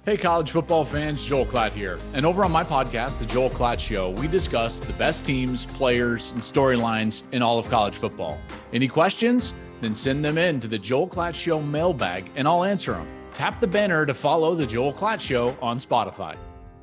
Hey, college football fans, Joel Klatt here. And over on my podcast, The Joel Klatt Show, we discuss the best teams, players, and storylines in all of college football. Any questions? Then send them in to The Joel Klatt Show mailbag, and I'll answer them. Tap the banner to follow The Joel Klatt Show on Spotify.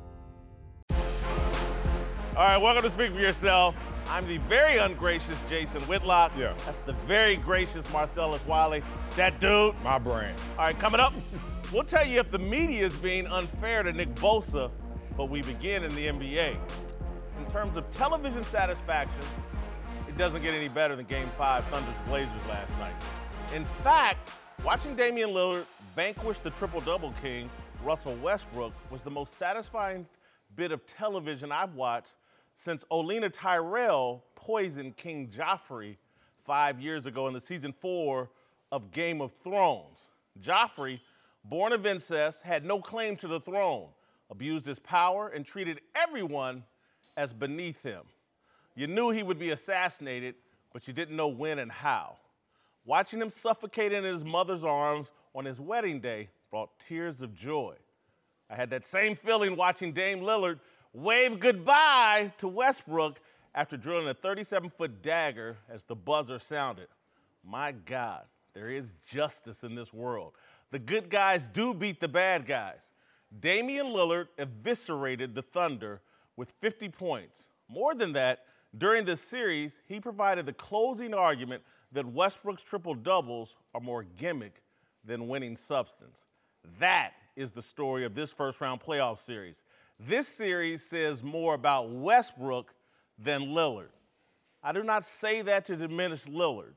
All right, welcome to Speak For Yourself. I'm the very ungracious Jason Whitlock. Yeah. That's the very gracious Marcellus Wiley. That dude. My brand. All right, coming up, we'll tell you if the media is being unfair to Nick Bosa, but we begin in the NBA. In terms of television satisfaction, it doesn't get any better than Game 5 Thunder's Blazers last night. In fact, watching Damian Lillard vanquish the triple-double king, Russell Westbrook, was the most satisfying bit of television I've watched since Olenna Tyrell poisoned King Joffrey 5 years ago in the season 4 of Game of Thrones. Joffrey, born of incest, had no claim to the throne, abused his power, and treated everyone as beneath him. You knew he would be assassinated, but you didn't know when and how. Watching him suffocate in his mother's arms on his wedding day brought tears of joy. I had that same feeling watching Dame Lillard wave goodbye to Westbrook after drilling a 37-foot dagger as the buzzer sounded. My God, there is justice in this world. The good guys do beat the bad guys. Damian Lillard eviscerated the Thunder with 50 points. More than that, during this series, he provided the closing argument that Westbrook's triple-doubles are more gimmick than winning substance. That is the story of this first-round playoff series. This series says more about Westbrook than Lillard. I do not say that to diminish Lillard.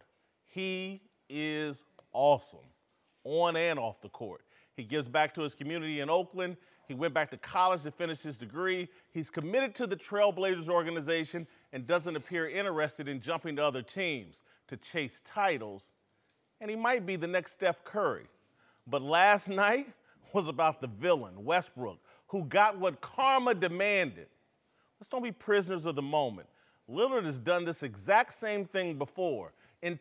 He is awesome, on and off the court. He gives back to his community in Oakland. He went back to college to finish his degree. He's committed to the Trailblazers organization and doesn't appear interested in jumping to other teams to chase titles. And he might be the next Steph Curry. But last night was about the villain, Westbrook, who got what karma demanded. Let's don't be prisoners of the moment. Lillard has done this exact same thing before. In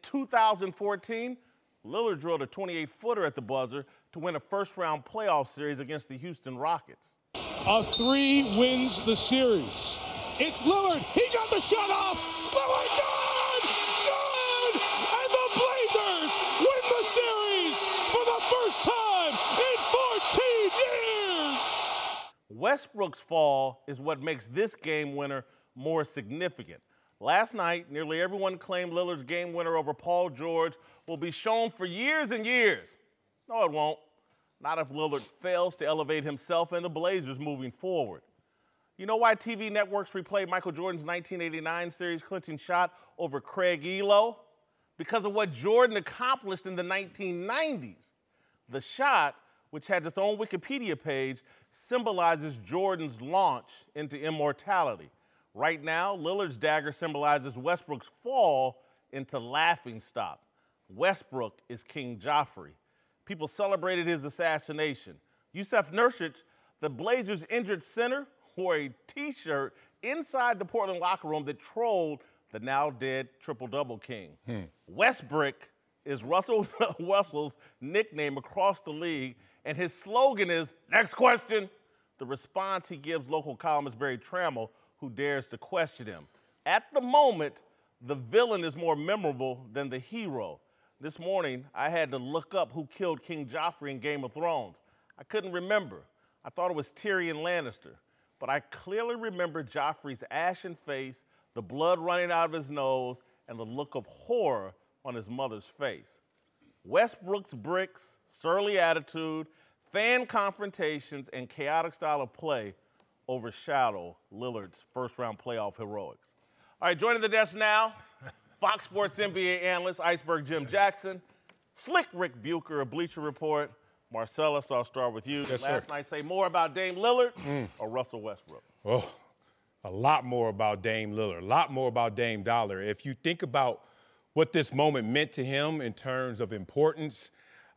2014, Lillard drilled a 28-footer at the buzzer to win a first-round playoff series against the Houston Rockets. A 3 wins the series. It's Lillard. He got the shot off. Lillard, good! Good! And the Blazers win the series for the first time in 14 years! Westbrook's fall is what makes this game winner more significant. Last night, nearly everyone claimed Lillard's game winner over Paul George will be shown for years and years. No, it won't. Not if Lillard fails to elevate himself and the Blazers moving forward. You know why TV networks replay Michael Jordan's 1989 series clinching shot over Craig Elo? Because of what Jordan accomplished in the 1990s. The shot, which has its own Wikipedia page, symbolizes Jordan's launch into immortality. Right now, Lillard's dagger symbolizes Westbrook's fall into laughingstock. Westbrook is King Joffrey. People celebrated his assassination. Jusuf Nurkic, the Blazers' injured center, wore a T-shirt inside the Portland locker room that trolled the now-dead triple-double king. Westbrook is Russell's nickname across the league, and his slogan is, "Next question." The response he gives local columnist Barry Trammell, who dares to question him. At the moment, the villain is more memorable than the hero. This morning, I had to look up who killed King Joffrey in Game of Thrones. I couldn't remember. I thought it was Tyrion Lannister. But I clearly remember Joffrey's ashen face, the blood running out of his nose, and the look of horror on his mother's face. Westbrook's bricks, surly attitude, fan confrontations, and chaotic style of play overshadow Lillard's first-round playoff heroics. All right, joining the desk now, Fox Sports NBA analyst Iceberg Jim Jackson, Slick Rick Bucher of Bleacher Report. Marcellus, I'll start with you. Yes, Last sir. night, say more about Dame Lillard or Russell Westbrook? Oh, a lot more about Dame Lillard, a lot more about Dame Dollar. If you think about what this moment meant to him in terms of importance,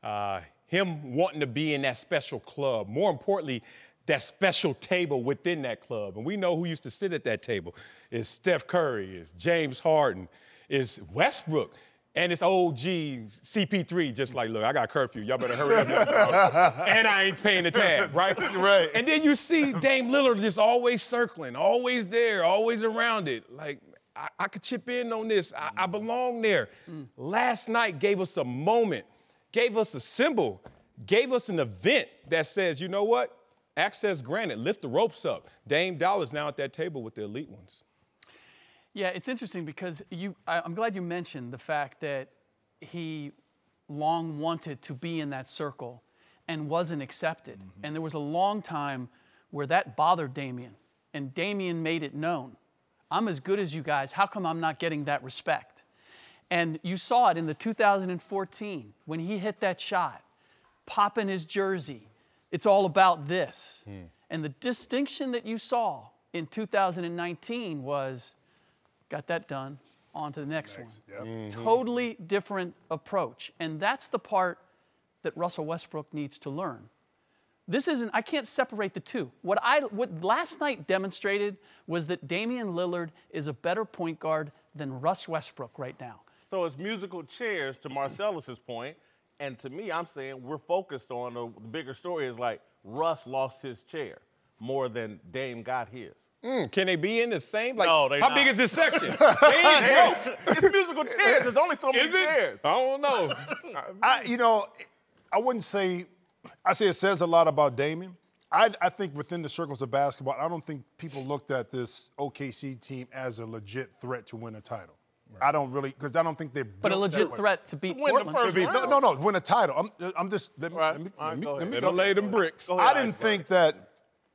him wanting to be in that special club, more importantly, that special table within that club. And we know who used to sit at that table. It's Steph Curry, it's James Harden, it's Westbrook. And it's OG CP3 just like, look, I got curfew. Y'all better hurry up. And I ain't paying the tab, right? Right. And then you see Dame Lillard just always circling, always there, always around it. Like, I could chip in on this. I belong there. Last night gave us a moment, gave us a symbol, gave us an event that says, you know what? Access granted. Lift the ropes up. Dame Dollar's now at that table with the elite ones. Yeah, it's interesting because I'm glad you mentioned the fact that he long wanted to be in that circle and wasn't accepted. And there was a long time where that bothered Damian, and Damian made it known. I'm as good as you guys. How come I'm not getting that respect? And you saw it in the 2014 when he hit that shot, popping his jersey. It's all about this. And the distinction that you saw in 2019 was, got that done, on to the next one. Yep. Totally different approach. And that's the part that Russell Westbrook needs to learn. I can't separate the two. What last night demonstrated was that Damian Lillard is a better point guard than Russ Westbrook right now. So it's musical chairs to Marcellus's point, and to me, I'm saying we're focused on the bigger story is like Russ lost his chair more than Dame got his. Can they be in the same? Like, No, they how not. big is this section? They ain't broke. It's musical chairs. There's only so many chairs. I don't know. I wouldn't say, I say it says a lot about Damian. I think within the circles of basketball, I don't think people looked at this OKC team as a legit threat to win a title. Right. I don't really, because I don't think they're But a legit threat to beat Win the Portland. first round. No, win a title. I'm just, let me go ahead. Let me lay them bricks. Go ahead, I didn't think that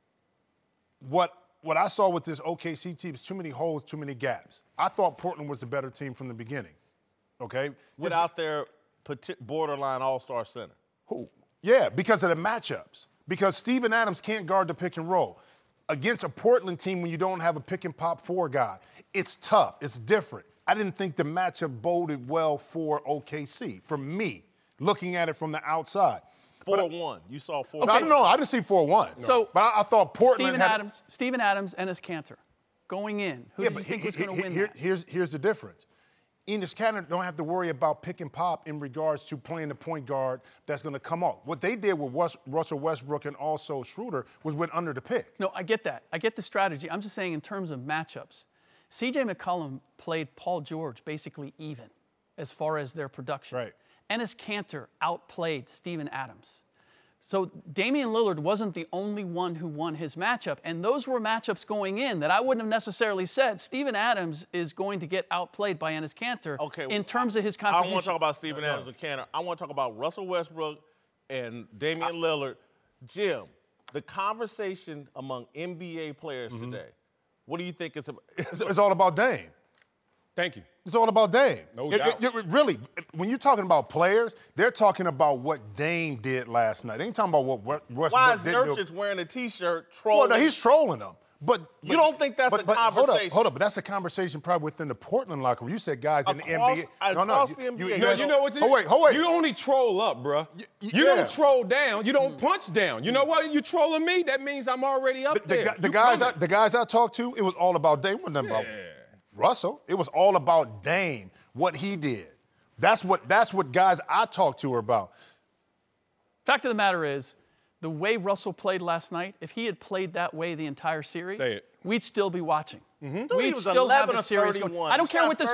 what I saw with this OKC team is too many holes, too many gaps. I thought Portland was the better team from the beginning, okay? Without their borderline all-star center. Who? Yeah, because of the matchups. Because Steven Adams can't guard the pick and roll. Against a Portland team when you don't have a pick and pop 4 guy, it's tough, it's different. I didn't think the matchup boded well for OKC, for me, looking at it from the outside. 4-1. You saw 4-1. No, no, I didn't see 4-1. So, but I thought Portland Steven Adams, Enes Kanter, going in. Who do you think was going to win that? Here's the difference. Enes Kanter don't have to worry about pick and pop in regards to playing the point guard that's going to come off. What they did with Russell Westbrook and also Schroeder was went under the pick. No, I get that. I get the strategy. I'm just saying in terms of matchups. C.J. McCollum played Paul George basically even as far as their production. Right. Enes Kanter outplayed Steven Adams. So Damian Lillard wasn't the only one who won his matchup, and those were matchups going in that I wouldn't have necessarily said Steven Adams is going to get outplayed by Enes Kanter in terms of his contribution. I don't want to talk about Steven Adams and Kanter. I want to talk about Russell Westbrook and Damian Lillard. Jim, the conversation among NBA players today, what do you think it's about? It's all about Dame. Thank you. It's all about Dame. No doubt. Really, when you're talking about players, they're talking about what Dame did last night. They ain't talking about what Westbrook Why is did. Nurkic wearing a T-shirt trolling? Well, no, he's trolling them. But you don't think that's a conversation? Hold up, but that's a conversation probably within the Portland locker room. You said guys in the NBA. Across the NBA. You know what? Wait. You only troll up, bruh. You don't troll down. You don't punch down. You know what? You trolling me, that means I'm already up there. The guys I talked to, it was all about Dame. It wasn't about Russell. It was all about Dame, what he did. That's what guys I talked to are about. Fact of the matter is, the way Russell played last night, if he had played that way the entire series, we'd still be watching. We'd still have a series going. I don't care what this.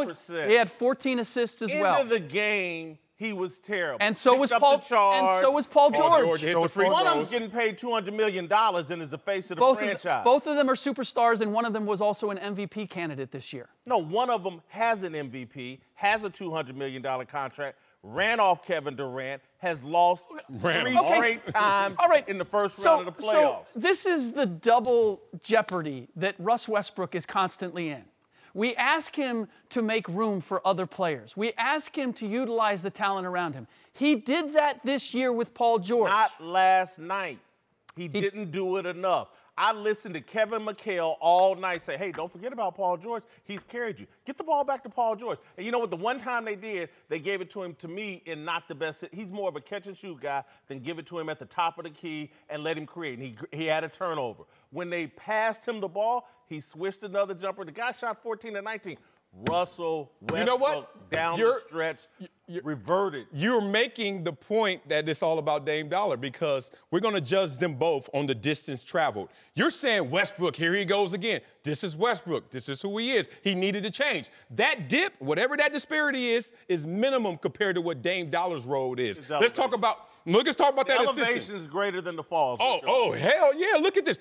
He had 14 assists as well. End of the game, he was terrible. And so was Paul. And so was Paul George. One of them's getting paid $200 million and is the face of the franchise. Both of them are superstars, and one of them was also an MVP candidate this year. No, one of them has an MVP, has a $200 million contract, ran off Kevin Durant, has lost 3 straight times in the first round of the playoffs. So this is the double jeopardy that Russ Westbrook is constantly in. We ask him to make room for other players. We ask him to utilize the talent around him. He did that this year with Paul George. Not last night. He didn't do it enough. I listened to Kevin McHale all night say, hey, don't forget about Paul George. He's carried you. Get the ball back to Paul George. And you know what? The one time they did, they gave it to him, to me, in not the best. He's more of a catch-and-shoot guy than give it to him at the top of the key and let him create. And he had a turnover. When they passed him the ball, he switched another jumper. The guy shot 14 and 19. Russell Westbrook You know what? down the stretch reverted. You're making the point that it's all about Dame Dollar because we're going to judge them both on the distance traveled. You're saying Westbrook, here he goes again. This is Westbrook. This is who he is. He needed to change. That dip, whatever that disparity is minimum compared to what Dame Dollar's road is. Let's talk about that the ascension. elevation is greater than the falls. Oh, hell yeah. Look at this.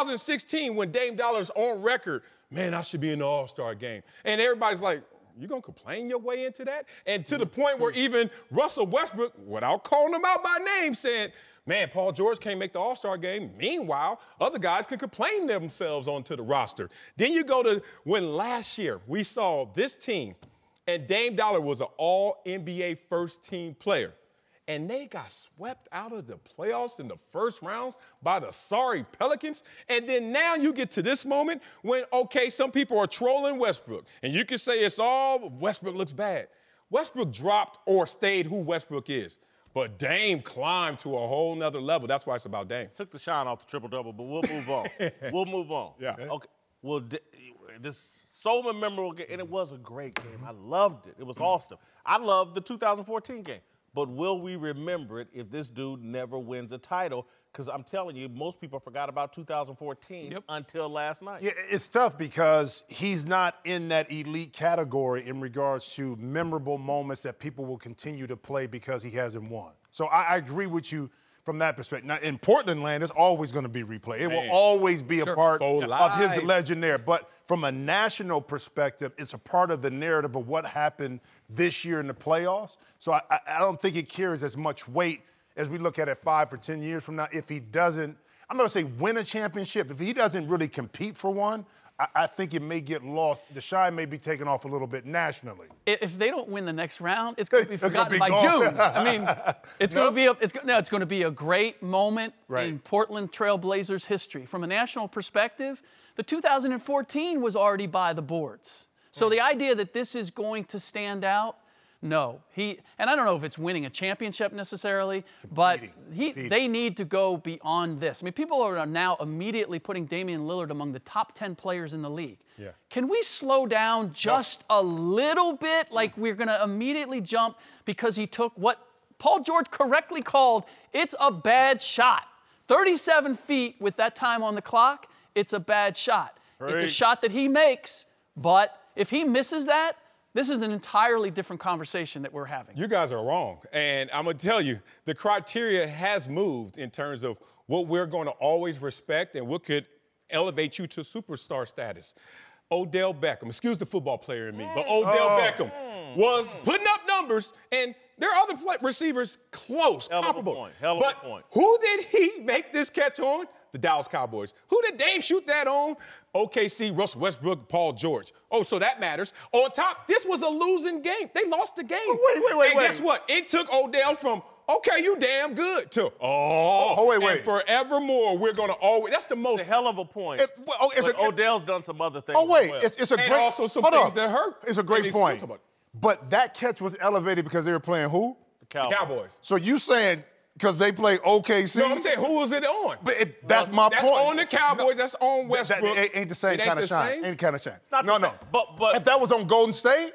2016 when Dame Dollar's on record. Man, I should be in the All-Star game. And everybody's like, you going to complain your way into that? And to the point where even Russell Westbrook, without calling him out by name, said, man, Paul George can't make the All-Star game. Meanwhile, other guys can complain themselves onto the roster. Then you go to when last year we saw this team, and Dame Dollar was an All-NBA first-team player. And they got swept out of the playoffs in the first rounds by the sorry Pelicans. And then now you get to this moment when, okay, some people are trolling Westbrook. And you can say it's all Westbrook looks bad. Westbrook dropped or stayed who Westbrook is. But Dame climbed to a whole nother level. That's why it's about Dame. Took the shine off the triple-double, but we'll move on. We'll move on. Yeah. Okay. Well, this so memorable game, and it was a great game. I loved it. It was awesome. I loved the 2014 game. But will we remember it if this dude never wins a title? Because I'm telling you, most people forgot about 2014 until last night. Yeah, it's tough because he's not in that elite category in regards to memorable moments that people will continue to play because he hasn't won. So I agree with you from that perspective. Now, in Portland land, it's always going to be replayed. It will always be a part of his legend there. But from a national perspective, it's a part of the narrative of what happened this year in the playoffs. So I don't think it carries as much weight as we look at it 5 or 10 years from now. If he doesn't, I'm going to say win a championship, if he doesn't really compete for one, I think it may get lost. The shine may be taken off a little bit nationally. If they don't win the next round, it's going to be forgotten by June. I mean, it's going to be a great moment in Portland Trail Blazers history. From a national perspective, the 2014 was already by the boards. So the idea that this is going to stand out, no. And I don't know if it's winning a championship necessarily, but they need to go beyond this. I mean, people are now immediately putting Damian Lillard among the top 10 players in the league. Yeah. Can we slow down just a little bit? Like we're going to immediately jump because he took what Paul George correctly called, it's a bad shot. 37 feet with that time on the clock, it's a bad shot. Right. It's a shot that he makes, but if he misses that, this is an entirely different conversation that we're having. You guys are wrong. And I'm going to tell you, the criteria has moved in terms of what we're going to always respect and what could elevate you to superstar status. Odell Beckham, excuse the football player in me, but Odell Beckham was putting up numbers, and there are other receivers close, comparable. Hell of a point. Who did he make this catch on? The Dallas Cowboys. Who did Dame shoot that on? OKC, Russell Westbrook, Paul George. Oh, so that matters. On top, this was a losing game. They lost the game. Wait. And guess what? It took Odell from, okay, you damn good, to, wait. And forevermore, we're going to always, that's the most. It's a hell of a point. But Odell's done some other things. Oh, wait. Well. It's a and great. also some things that hurt. It's a great point. But that catch was elevated because they were playing who? The Cowboys. So you saying because they play OKC? No, I'm saying who was it on? But that's my point. That's on the Cowboys. That's on Westbrook. That ain't the same kind of shine. Ain't the kind of shine. No. But if that was on Golden State,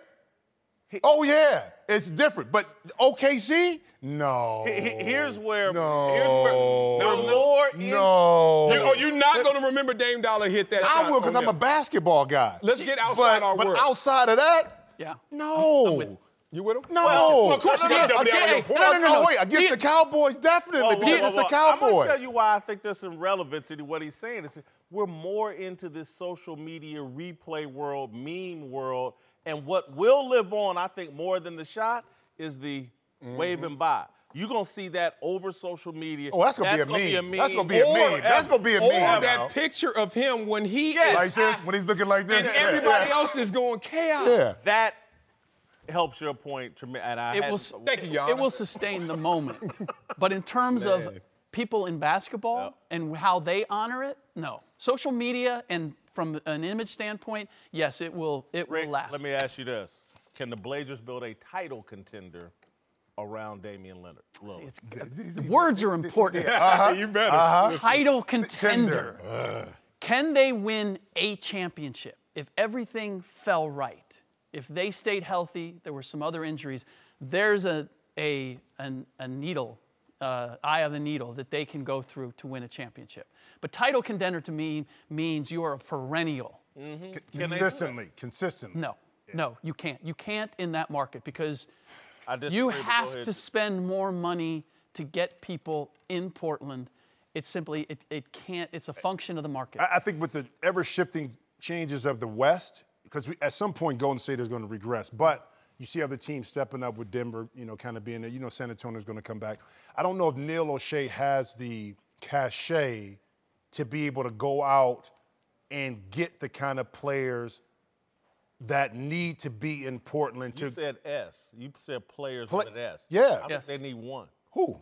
it's different. But OKC, no. Here's where. No. You're not going to remember Dame Dollar hit that shot. I will because I'm a basketball guy. Let's get outside our world. But outside of that, no. You with him? No. Well, of course you got to double down on your point. No. Wait, against the Cowboys, definitely. It's the Cowboys. I'm going to tell you why I think there's some relevancy to what he's saying. We're more into this social media replay world, meme world, and what will live on, I think, more than the shot is the waving by. You're going to see that over social media. Oh, that's going to be a meme. That's going to be a meme. That's going to be a meme. Or that picture of him when he is. Like this, when he's looking like this. And everybody else is going chaos. Yeah. That helps your point. Thank you, Jan. It will sustain the moment. But in terms of people in basketball and how they honor it, no. Social media and from an image standpoint, yes, it will last. Let me ask you this. Can the Blazers build a title contender around Damian Lillard? The words are important. You better. Title contender. Can they win a championship if everything fell right? if they stayed healthy, there were some other injuries, there's a needle, eye of the needle that they can go through to win a championship. But title contender to me means you are a perennial. Consistently. No, you can't. You can't in that market because you have to spend more money to get people in Portland. It's simply, it can't, it's a function of the market. I think with the ever-shifting changes of the West, because at some point Golden State is going to regress, but you see other teams stepping up with Denver, kind of being there. San Antonio is going to come back. I don't know if Neil O'Shea has the cachet to be able to go out and get the kind of players that need to be in Portland. You said S. You said players with an S. Yeah. I think they need one. Who?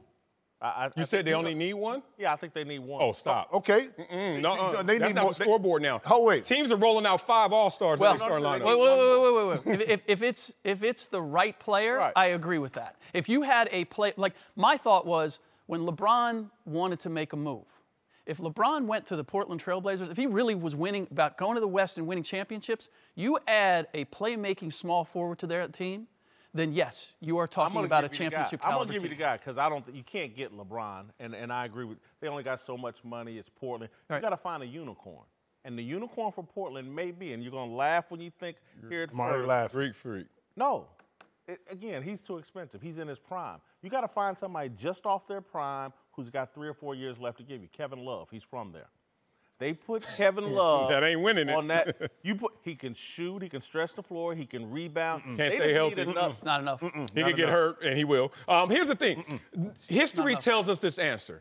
You said they only need one? Yeah, I think they need one. Oh, stop. Okay. That's They need not more. the scoreboard now. Oh, wait. Teams are rolling out 5 All-Stars in their starting lineup. Wait. If it's the right player, Right. I agree with that. If you had a play, like my thought was when LeBron wanted to make a move, if LeBron went to the Portland Trailblazers, if he really was about going to the West and winning championships, you add a playmaking small forward to their team, then yes, you are talking about a championship caliber I'm going to give you team. the guy because you can't get LeBron, and I agree with, they only got so much money, it's Portland. Right. You got to find a unicorn. And the unicorn for Portland may be, and you're going to laugh when you think here at Mario first. laugh. Freak. No. Again, he's too expensive. He's in his prime. You got to find somebody just off their prime who's got 3 or 4 years left to give you. Kevin Love, he's from there. They put Kevin Love That ain't winning it. on that. He can shoot, he can stretch the floor, he can rebound. Can't stay healthy. It's not enough. He could get hurt, and he will. Here's the thing. History tells us this answer.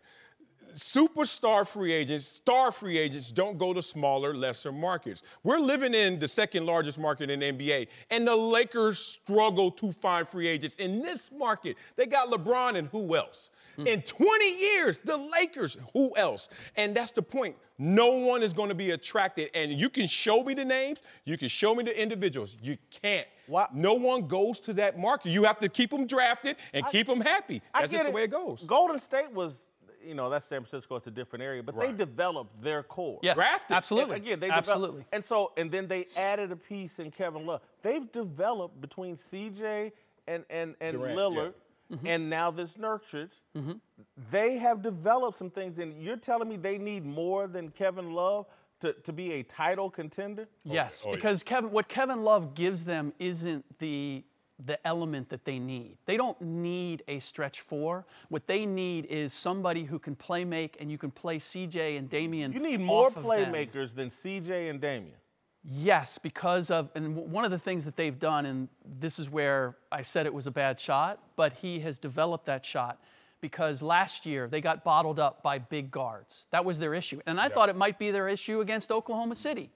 Superstar free agents, star free agents don't go to smaller, lesser markets. We're living in the second largest market in the NBA, and the Lakers struggle to find free agents in this market. They got LeBron and who else? In 20 years, the Lakers, who else? And that's the point. No one is going to be attracted. And you can show me the names. You can show me the individuals. You can't. Why? No one goes to that market. You have to keep them drafted and keep them happy. That's just the way it goes. Golden State was, that's San Francisco. It's a different area. But they developed their core. Yes, Drafted. absolutely. And again, they absolutely. developed. And then they added a piece in Kevin Love. They've developed between CJ and Durant, Lillard. yeah. And now this Nurkic, they have developed some things. And you're telling me they need more than Kevin Love to be a title contender? Yes, because what Kevin Love gives them isn't the element that they need. They don't need a stretch 4. What they need is somebody who can play make, and you can play CJ and Damian. You need more off of them. playmakers than CJ and Damian. Yes, because of, and one of the things that they've done, and this is where I said it was a bad shot, but he has developed that shot because last year they got bottled up by big guards. That was their issue. And I thought it might be their issue against Oklahoma City.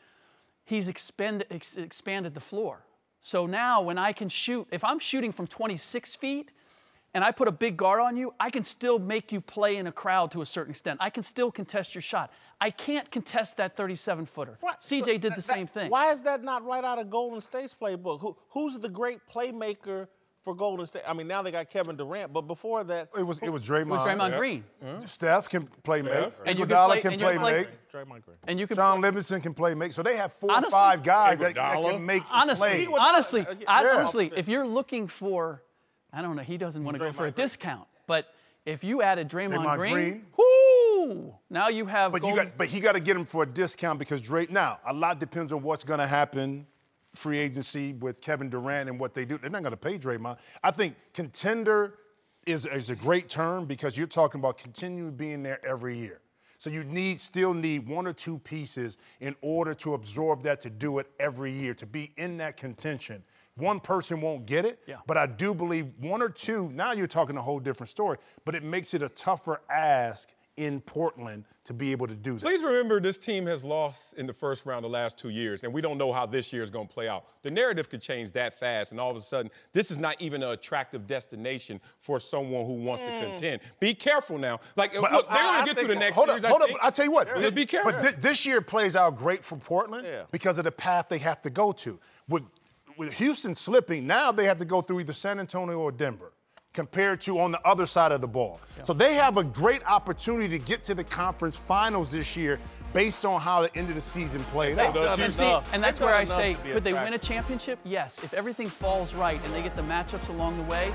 He's expanded the floor. So now when I can shoot, if I'm shooting from 26 feet, and I put a big guard on you, I can still make you play in a crowd to a certain extent. I can still contest your shot. I can't contest that 37-footer. Right. CJ did the same thing. Why is that not right out of Golden State's playbook? Who's the great playmaker for Golden State? I mean, now they got Kevin Durant, but before that, It was Draymond. It was Draymond Green. Steph can play make. And you can Iguodala play- can and you play can play- make. Draymond Green. And you can Sean Livingston can play make. So they have 4 or Honestly- 5 guys that Iguodala. can make honestly, plays. honestly, if you're looking for, I don't know, he doesn't want to go for a discount, but if you added Draymond Green, whoo, now you have. But he got to get him for a discount because now a lot depends on what's going to happen, free agency with Kevin Durant and what they do. They're not going to pay Draymond. I think contender is a great term because you're talking about continuing being there every year. So you still need 1 or 2 pieces in order to absorb that, to do it every year, to be in that contention. One person won't get it, but I do believe 1 or 2, now you're talking a whole different story, but it makes it a tougher ask in Portland to be able to do that. Please remember this team has lost in the first round the last 2 years, and we don't know how this year is going to play out. The narrative could change that fast, and all of a sudden, this is not even an attractive destination for someone who wants to contend. Be careful now. Look, they're going to get through the next series. Hold up. I'll tell you what. Just be careful. But this year plays out great for Portland because of the path they have to go to. With Houston slipping, now they have to go through either San Antonio or Denver. compared to on the other side of the ball. So they have a great opportunity to get to the conference finals this year based on how the end of the season plays out. And that's where I say, could they win a championship? Yes, if everything falls right and they get the matchups along the way.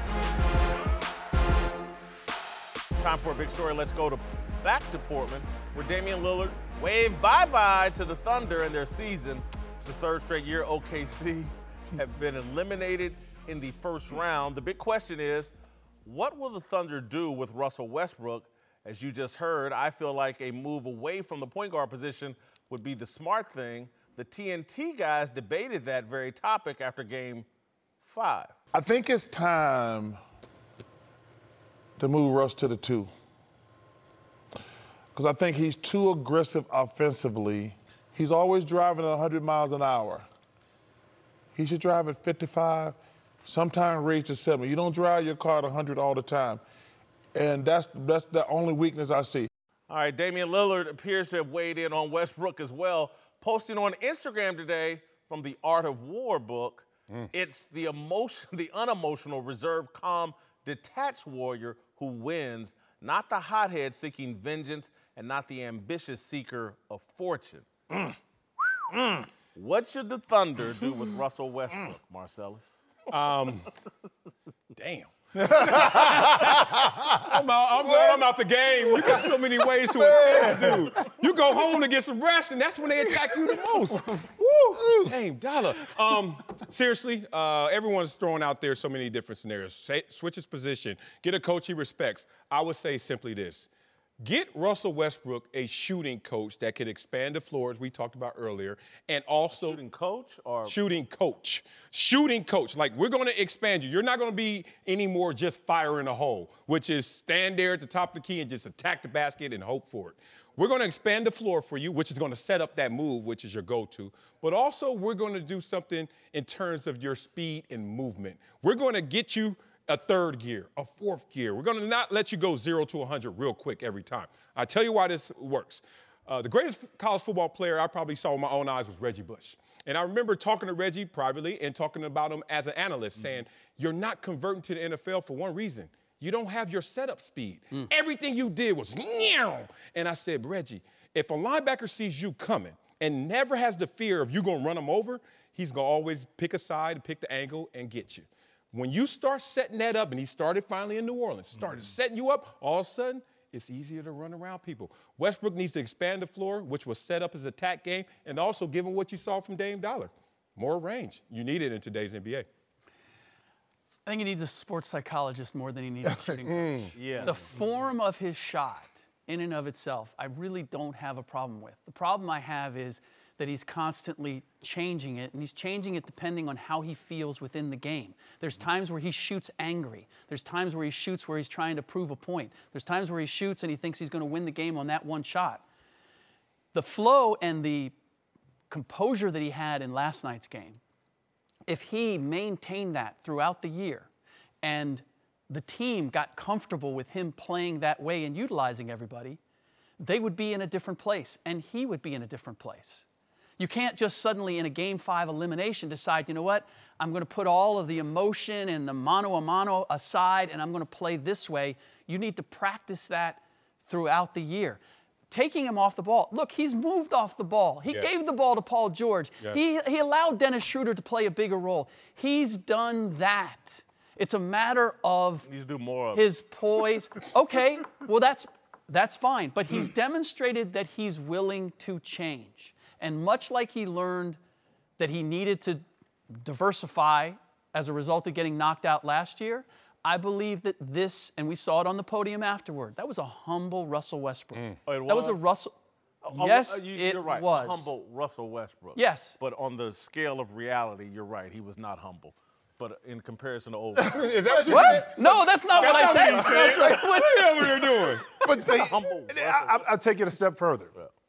Time for a big story. Let's go back to Portland, where Damian Lillard waved bye-bye to the Thunder in their season. It's the third straight year OKC have been eliminated in the first round. The big question is, what will the Thunder do with Russell Westbrook? As you just heard, I feel like a move away from the point guard position would be the smart thing. The TNT guys debated that very topic after Game 5. I think it's time to move Russ to the 2. Because I think he's too aggressive offensively. He's always driving at 100 miles an hour. He should drive at 55, sometimes raise to 70. You don't drive your car at 100 all the time. And that's the only weakness I see. All right, Damian Lillard appears to have weighed in on Westbrook as well, posting on Instagram today from the Art of War book. It's the unemotional, reserved, calm, detached warrior who wins, not the hothead seeking vengeance and not the ambitious seeker of fortune. What should the Thunder do with Russell Westbrook, Marcellus? Damn. I'm out the game. You got so many ways to attack, dude. You go home to get some rest, and that's when they attack you the most. Woo! Dame dollar. Seriously, everyone's throwing out there so many different scenarios. Switch his position. Get a coach he respects. I would say simply this. Get Russell Westbrook a shooting coach that could expand the floor, as we talked about earlier, and also Shooting coach or shooting coach. Shooting coach. Like, we're going to expand you. You're not going to be anymore just fire in a hole, which is stand there at the top of the key and just attack the basket and hope for it. We're going to expand the floor for you, which is going to set up that move, which is your go-to. But also, we're going to do something in terms of your speed and movement. We're going to get you a third gear, a fourth gear. We're going to not let you go 0 to 100 real quick every time. I'll tell you why this works. The greatest college football player I probably saw with my own eyes was Reggie Bush. And I remember talking to Reggie privately and talking about him as an analyst, saying, you're not converting to the NFL for one reason. You don't have your setup speed. Everything you did was, and I said, Reggie, if a linebacker sees you coming and never has the fear of you going to run him over, he's going to always pick a side, pick the angle, and get you. When you start setting that up, and he started finally in New Orleans, started setting you up, all of a sudden, it's easier to run around people. Westbrook needs to expand the floor, which was set up as an attack game, and also give him what you saw from Dame Dollar. More range. You need it in today's NBA. I think he needs a sports psychologist more than he needs a shooting coach. Yeah. The form of his shot, in and of itself, I really don't have a problem with. The problem I have is that he's constantly changing it, and he's changing it depending on how he feels within the game. There's times where he shoots angry. There's times where he shoots where he's trying to prove a point. There's times where he shoots and he thinks he's going to win the game on that one shot. The flow and the composure that he had in last night's game, if he maintained that throughout the year and the team got comfortable with him playing that way and utilizing everybody, they would be in a different place, and he would be in a different place. You can't just suddenly in a Game 5 elimination decide, you know what, I'm going to put all of the emotion and the mano-a-mano aside and I'm going to play this way. You need to practice that throughout the year. Taking him off the ball. Look, he's moved off the ball. He gave the ball to Paul George. He allowed Dennis Schroeder to play a bigger role. He's done that. It's a matter of He needs to do more of his poise. Okay, well, that's fine. But he's demonstrated that he's willing to change. And much like he learned that he needed to diversify as a result of getting knocked out last year, I believe that this, and we saw it on the podium afterward, that was a humble Russell Westbrook. Oh, it that was a Russell. Yes, you're right. was. A humble Russell Westbrook. Yes. But on the scale of reality, you're right. He was not humble. But in comparison to old. What? No, that's not what I said. What the hell are you doing? But humble I'll take it a step further.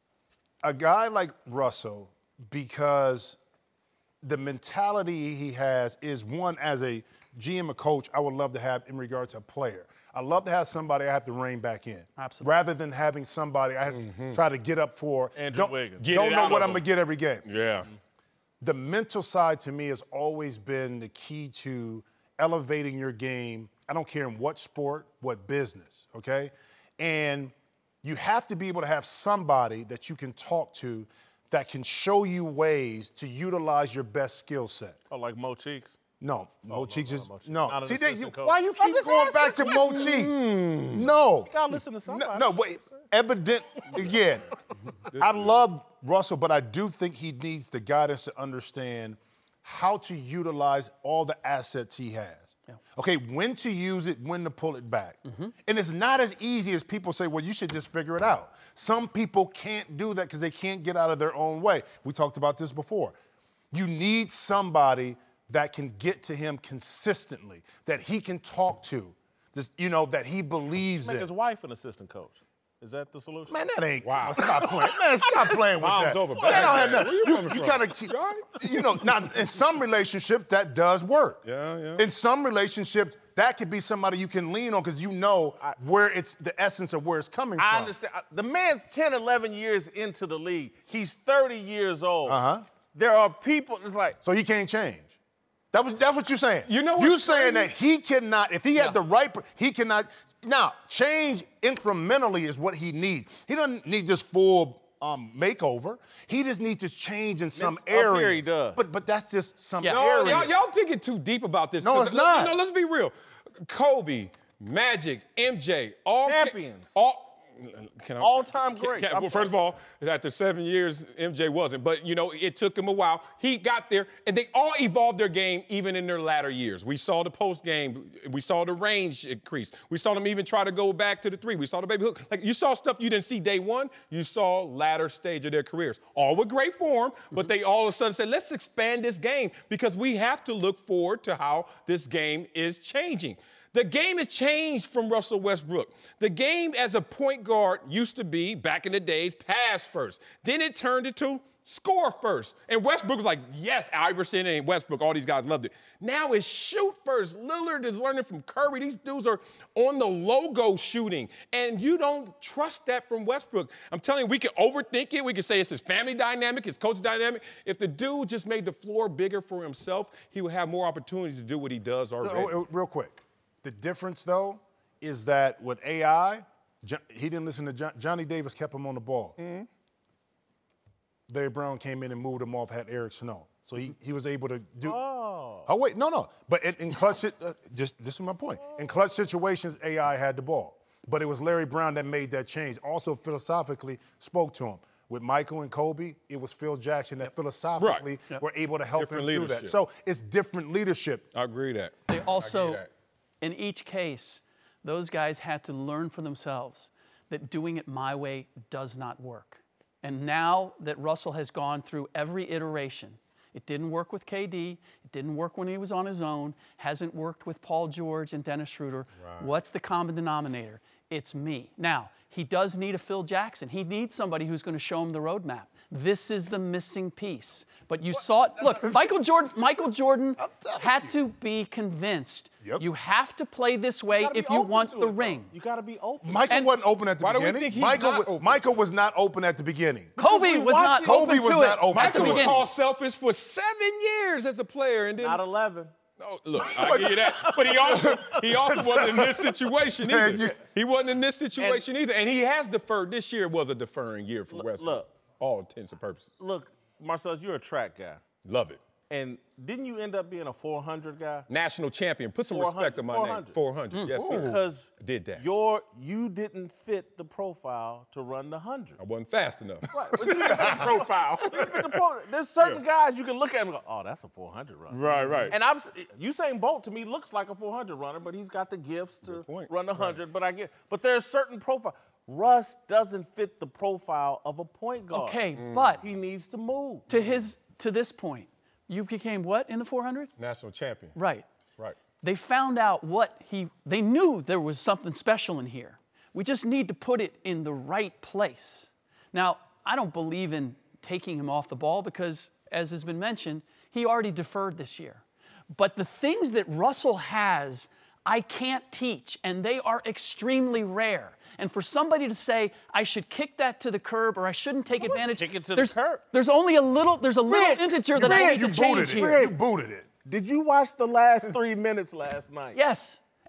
A guy like Russell, because the mentality he has is one as a GM, a coach, I would love to have in regards to a player. I love to have somebody I have to rein back in. Absolutely. Rather than having somebody I have to try to get up for. Andrew Wiggins. Don't know what I'm going to get every game. Yeah. The mental side to me has always been the key to elevating your game I don't care in what sport, what business, okay? And you have to be able to have somebody that you can talk to that can show you ways to utilize your best skill set. Oh, like Mo Cheeks? No, Mo Cheeks is Mo Cheeks. no. Not an See, assistant coach. why you I'm keep just going asking back to Mo Cheeks? No. You gotta listen to somebody. No, wait. Evident again. I love Russell, but I do think he needs the guidance to understand how to utilize all the assets he has. Yeah. Okay, when to use it, when to pull it back. And it's not as easy as people say, well, you should just figure it out. Some people can't do that because they can't get out of their own way. We talked about this before. You need somebody that can get to him consistently, that he can talk to, that he believes in. Make his wife an assistant coach. Is that the solution? Man, that ain't. Wow. Stop playing. Man, stop playing with Mom's that. over. That don't have nothing. You kind of, now, in some relationships, that does work. Yeah. In some relationships, that could be somebody you can lean on because you know where it's the essence of where it's coming from. I understand. The man's 10, 11 years into the league. He's 30 years old. There are people, it's like. So he can't change. That's what you're saying. You know what's You're saying crazy? that he cannot, if he had the right, he cannot. Now, change incrementally is what he needs. He doesn't need this full makeover. He just needs to change in some areas. Here he does. But that's just some No, areas. y'all thinking too deep about this. No, it's not. No, let's be real. Kobe, Magic, MJ, all Champions. All-time greats. Well, first of all, after 7 years, MJ wasn't. But, it took him a while. He got there, and they all evolved their game even in their latter years. We saw the post game. We saw the range increase. We saw them even try to go back to the three. We saw the baby hook. Like, you saw stuff you didn't see day one. You saw latter stage of their careers. All with great form, but they all of a sudden said, let's expand this game because we have to look forward to how this game is changing. The game has changed from Russell Westbrook. The game as a point guard used to be, back in the days, pass first. Then it turned into score first. And Westbrook was like, yes, Iverson and Westbrook, all these guys loved it. Now it's shoot first. Lillard is learning from Curry. These dudes are on the logo shooting. And you don't trust that from Westbrook. I'm telling you, we can overthink it. We can say it's his family dynamic, his coach dynamic. If the dude just made the floor bigger for himself, he would have more opportunities to do what he does already. No, real quick. The difference, though, is that with AI, he didn't listen to Johnny Davis, kept him on the ball. Larry Brown came in and moved him off, had Eric Snow. So he was able to do. Oh, wait, no. But in clutch, this is my point. In clutch situations, AI had the ball. But it was Larry Brown that made that change. Also, philosophically, spoke to him. With Michael and Kobe, it was Phil Jackson that philosophically were able to help him do that. So it's different leadership. I agree that. They also, in each case, those guys had to learn for themselves that doing it my way does not work. And now that Russell has gone through every iteration, it didn't work with KD, it didn't work when he was on his own, hasn't worked with Paul George and Dennis Schroeder. Right. What's the common denominator? It's me. Now, he does need a Phil Jackson. He needs somebody who's going to show him the roadmap. This is the missing piece. But you saw it. Look, Michael Jordan had to be convinced. Yep. You have to play this way if you want the ring. You got to be open. Michael wasn't open at the beginning. Why do we think he's not open? Michael was not open at the beginning. Kobe was not open to it. Michael was called selfish for 7 years as a player, and then not 11. Oh, look, I give you that. But he also wasn't in this situation either. He wasn't in this situation either. And he has deferred. This year was a deferring year for Westbrook. Look. All intents and purposes. Look, Marcellus, you're a track guy. Love it. And didn't you end up being a 400 guy? National champion. Put some respect on my name. 400. Yes, sir. Because did that. You didn't fit the profile to run the 100. I wasn't fast enough. Right. But you didn't fit the profile. There's certain guys you can look at and go, oh, that's a 400 runner. Right. And Usain Bolt to me looks like a 400 runner, but he's got the gifts to run the 100. Right. But there's certain profile. Russ doesn't fit the profile of a point guard. Okay, but he needs to move. To this point, you became what in the 400? National champion. Right. Right. They found out they knew there was something special in here. We just need to put it in the right place. Now, I don't believe in taking him off the ball because, as has been mentioned, he already deferred this year. But the things that Russell has, I can't teach, and they are extremely rare. And for somebody to say, I should kick that to the curb or I shouldn't take advantage, kick it to the curb. There's a little integer that I need to change here. You booted it. Did you watch the last 3 minutes last night? Yes.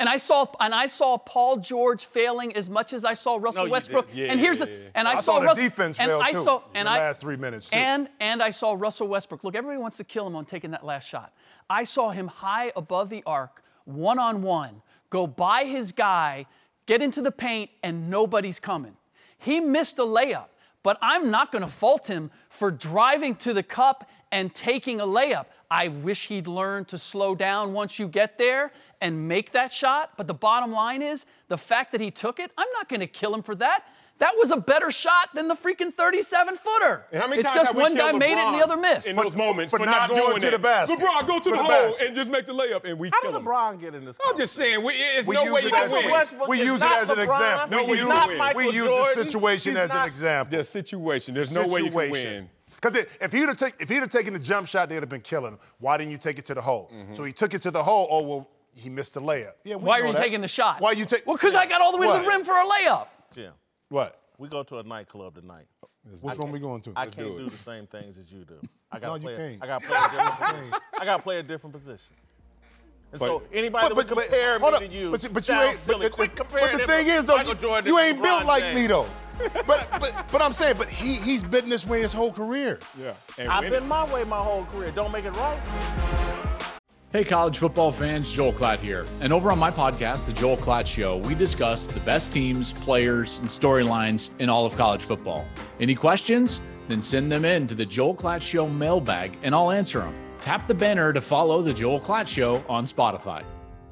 And I saw Paul George failing as much as I saw Russell Westbrook. Yeah, and here's yeah, the yeah. and I saw saw the Russell, defense and fail I too. saw in the last 3 minutes too. And I saw Russell Westbrook. Look, everybody wants to kill him on taking that last shot. I saw him high above the arc, one-on-one, go by his guy, get into the paint, and nobody's coming. He missed a layup, but I'm not going to fault him for driving to the cup and taking a layup. I wish he'd learn to slow down once you get there and make that shot. But the bottom line is, the fact that he took it, I'm not going to kill him for that. That was a better shot than the freaking 37-footer. And how many It's times just have we one guy killed made it and the LeBron other missed. in those moments but for not going doing to that? the basket. LeBron, go to the the hole basket. and just make the layup, and we How kill did him. LeBron get in this? I'm just saying, it's We no use way it you as can a- win. Westbrook We is use it not as an LeBron. example. No, He's we not win. Michael We use Jordan. the situation He's as an not- example. The situation. There's no way you can win. Because if he'd have taken the jump shot, they'd have been killing him. Why didn't you take it to the hole? So he took it to the hole. Oh, well, he missed the layup. Yeah, we Why know are you that. taking the shot? Why you take? Well, because I got all the way to What? the rim for a layup. Jim, What? we go to a nightclub tonight. Which one we going to? I can't do the same things as you do. I No, got you play. can't. I got play a different position. I got to play a different position. And so But- anybody that would compare me hold to up. you But you sounds ain't. silly. Quit comparing but the him thing to is, though, Michael Jordan you and ain't built LeBron like James. me, though. But I'm saying, but he's been this way his whole career. Yeah. And I've winning. been my way my whole career. Don't make it right. Hey, college football fans, Joel Klatt here. And over on my podcast, The Joel Klatt Show, we discuss the best teams, players, and storylines in all of college football. Any questions? Then send them in to the Joel Klatt Show mailbag, and I'll answer them. Tap the banner to follow The Joel Klatt Show on Spotify.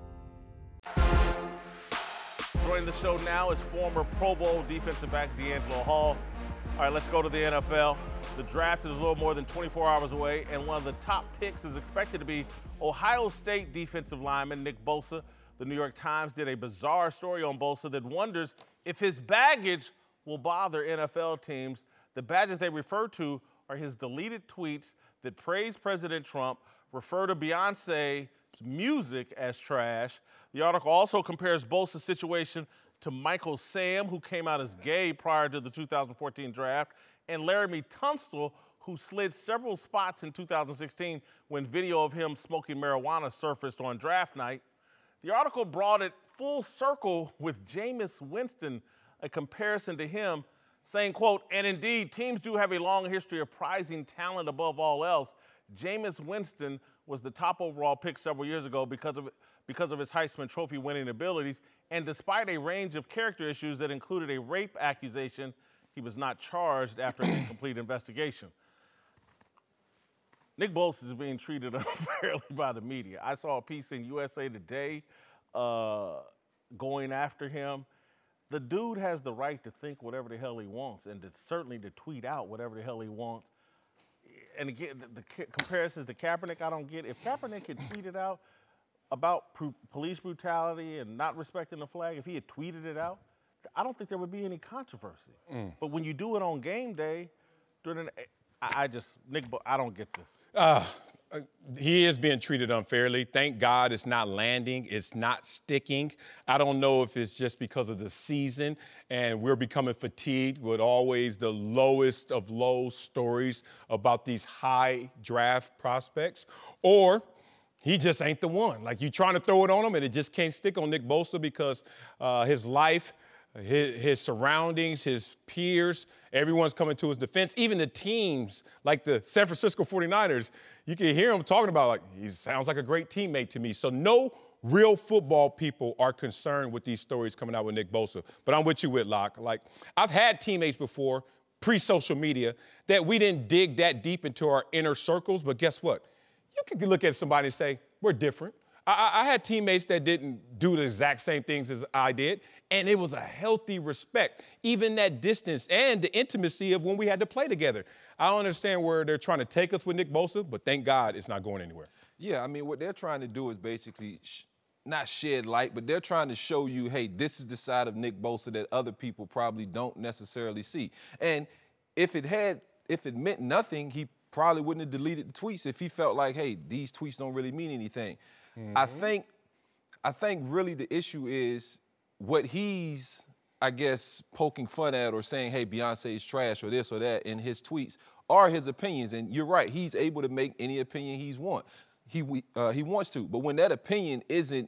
Joining the show now is former Pro Bowl defensive back D'Angelo Hall. All right, let's go to the NFL. The draft is a little more than 24 hours away, and one of the top picks is expected to be Ohio State defensive lineman Nick Bosa. The New York Times did a bizarre story on Bosa that wonders if his baggage will bother NFL teams. The badges they refer to are his deleted tweets that praise President Trump, refer to Beyonce's music as trash. The article also compares Bosa's situation to Michael Sam, who came out as gay prior to the 2014 draft, and Laramie Tunstall, who slid several spots in 2016 when video of him smoking marijuana surfaced on draft night. The article brought it full circle with Jameis Winston, a comparison to him, saying, quote, and indeed, teams do have a long history of prizing talent above all else. Jameis Winston was the top overall pick several years ago because of his Heisman Trophy winning abilities, and despite a range of character issues that included a rape accusation, he was not charged after an incomplete investigation. Nick Bosa is being treated unfairly by the media. I saw a piece in USA Today going after him. The dude has the right to think whatever the hell he wants, and certainly to tweet out whatever the hell he wants. And again, the comparisons to Kaepernick, I don't get. If Kaepernick had tweeted out about police brutality and not respecting the flag, if he had tweeted it out, I don't think there would be any controversy. But when you do it on game day, I don't get this. He is being treated unfairly. Thank God it's not landing. It's not sticking. I don't know if it's just because of the season and we're becoming fatigued with always the lowest of low stories about these high draft prospects, or he just ain't the one. Like, you trying to throw it on him and it just can't stick on Nick Bosa because his life, his surroundings, his peers, everyone's coming to his defense. Even the teams, like the San Francisco 49ers, you can hear him talking about, like, he sounds like a great teammate to me. So no real football people are concerned with these stories coming out with Nick Bosa. But I'm with you, Whitlock. Like, I've had teammates before, pre-social media, that we didn't dig that deep into our inner circles. But guess what? You can look at somebody and say, we're different. I had teammates that didn't do the exact same things as I did, and it was a healthy respect, even that distance and the intimacy of when we had to play together. I don't understand where they're trying to take us with Nick Bosa, but thank God it's not going anywhere. Yeah, I mean, what they're trying to do is basically not shed light, but they're trying to show you, hey, this is the side of Nick Bosa that other people probably don't necessarily see. And if it meant nothing, he probably wouldn't have deleted the tweets if he felt like, hey, these tweets don't really mean anything. I think really the issue is what he's, I guess, poking fun at or saying, hey, Beyonce is trash or this or that in his tweets are his opinions. And you're right, he's able to make any opinion he wants to. But when that opinion isn't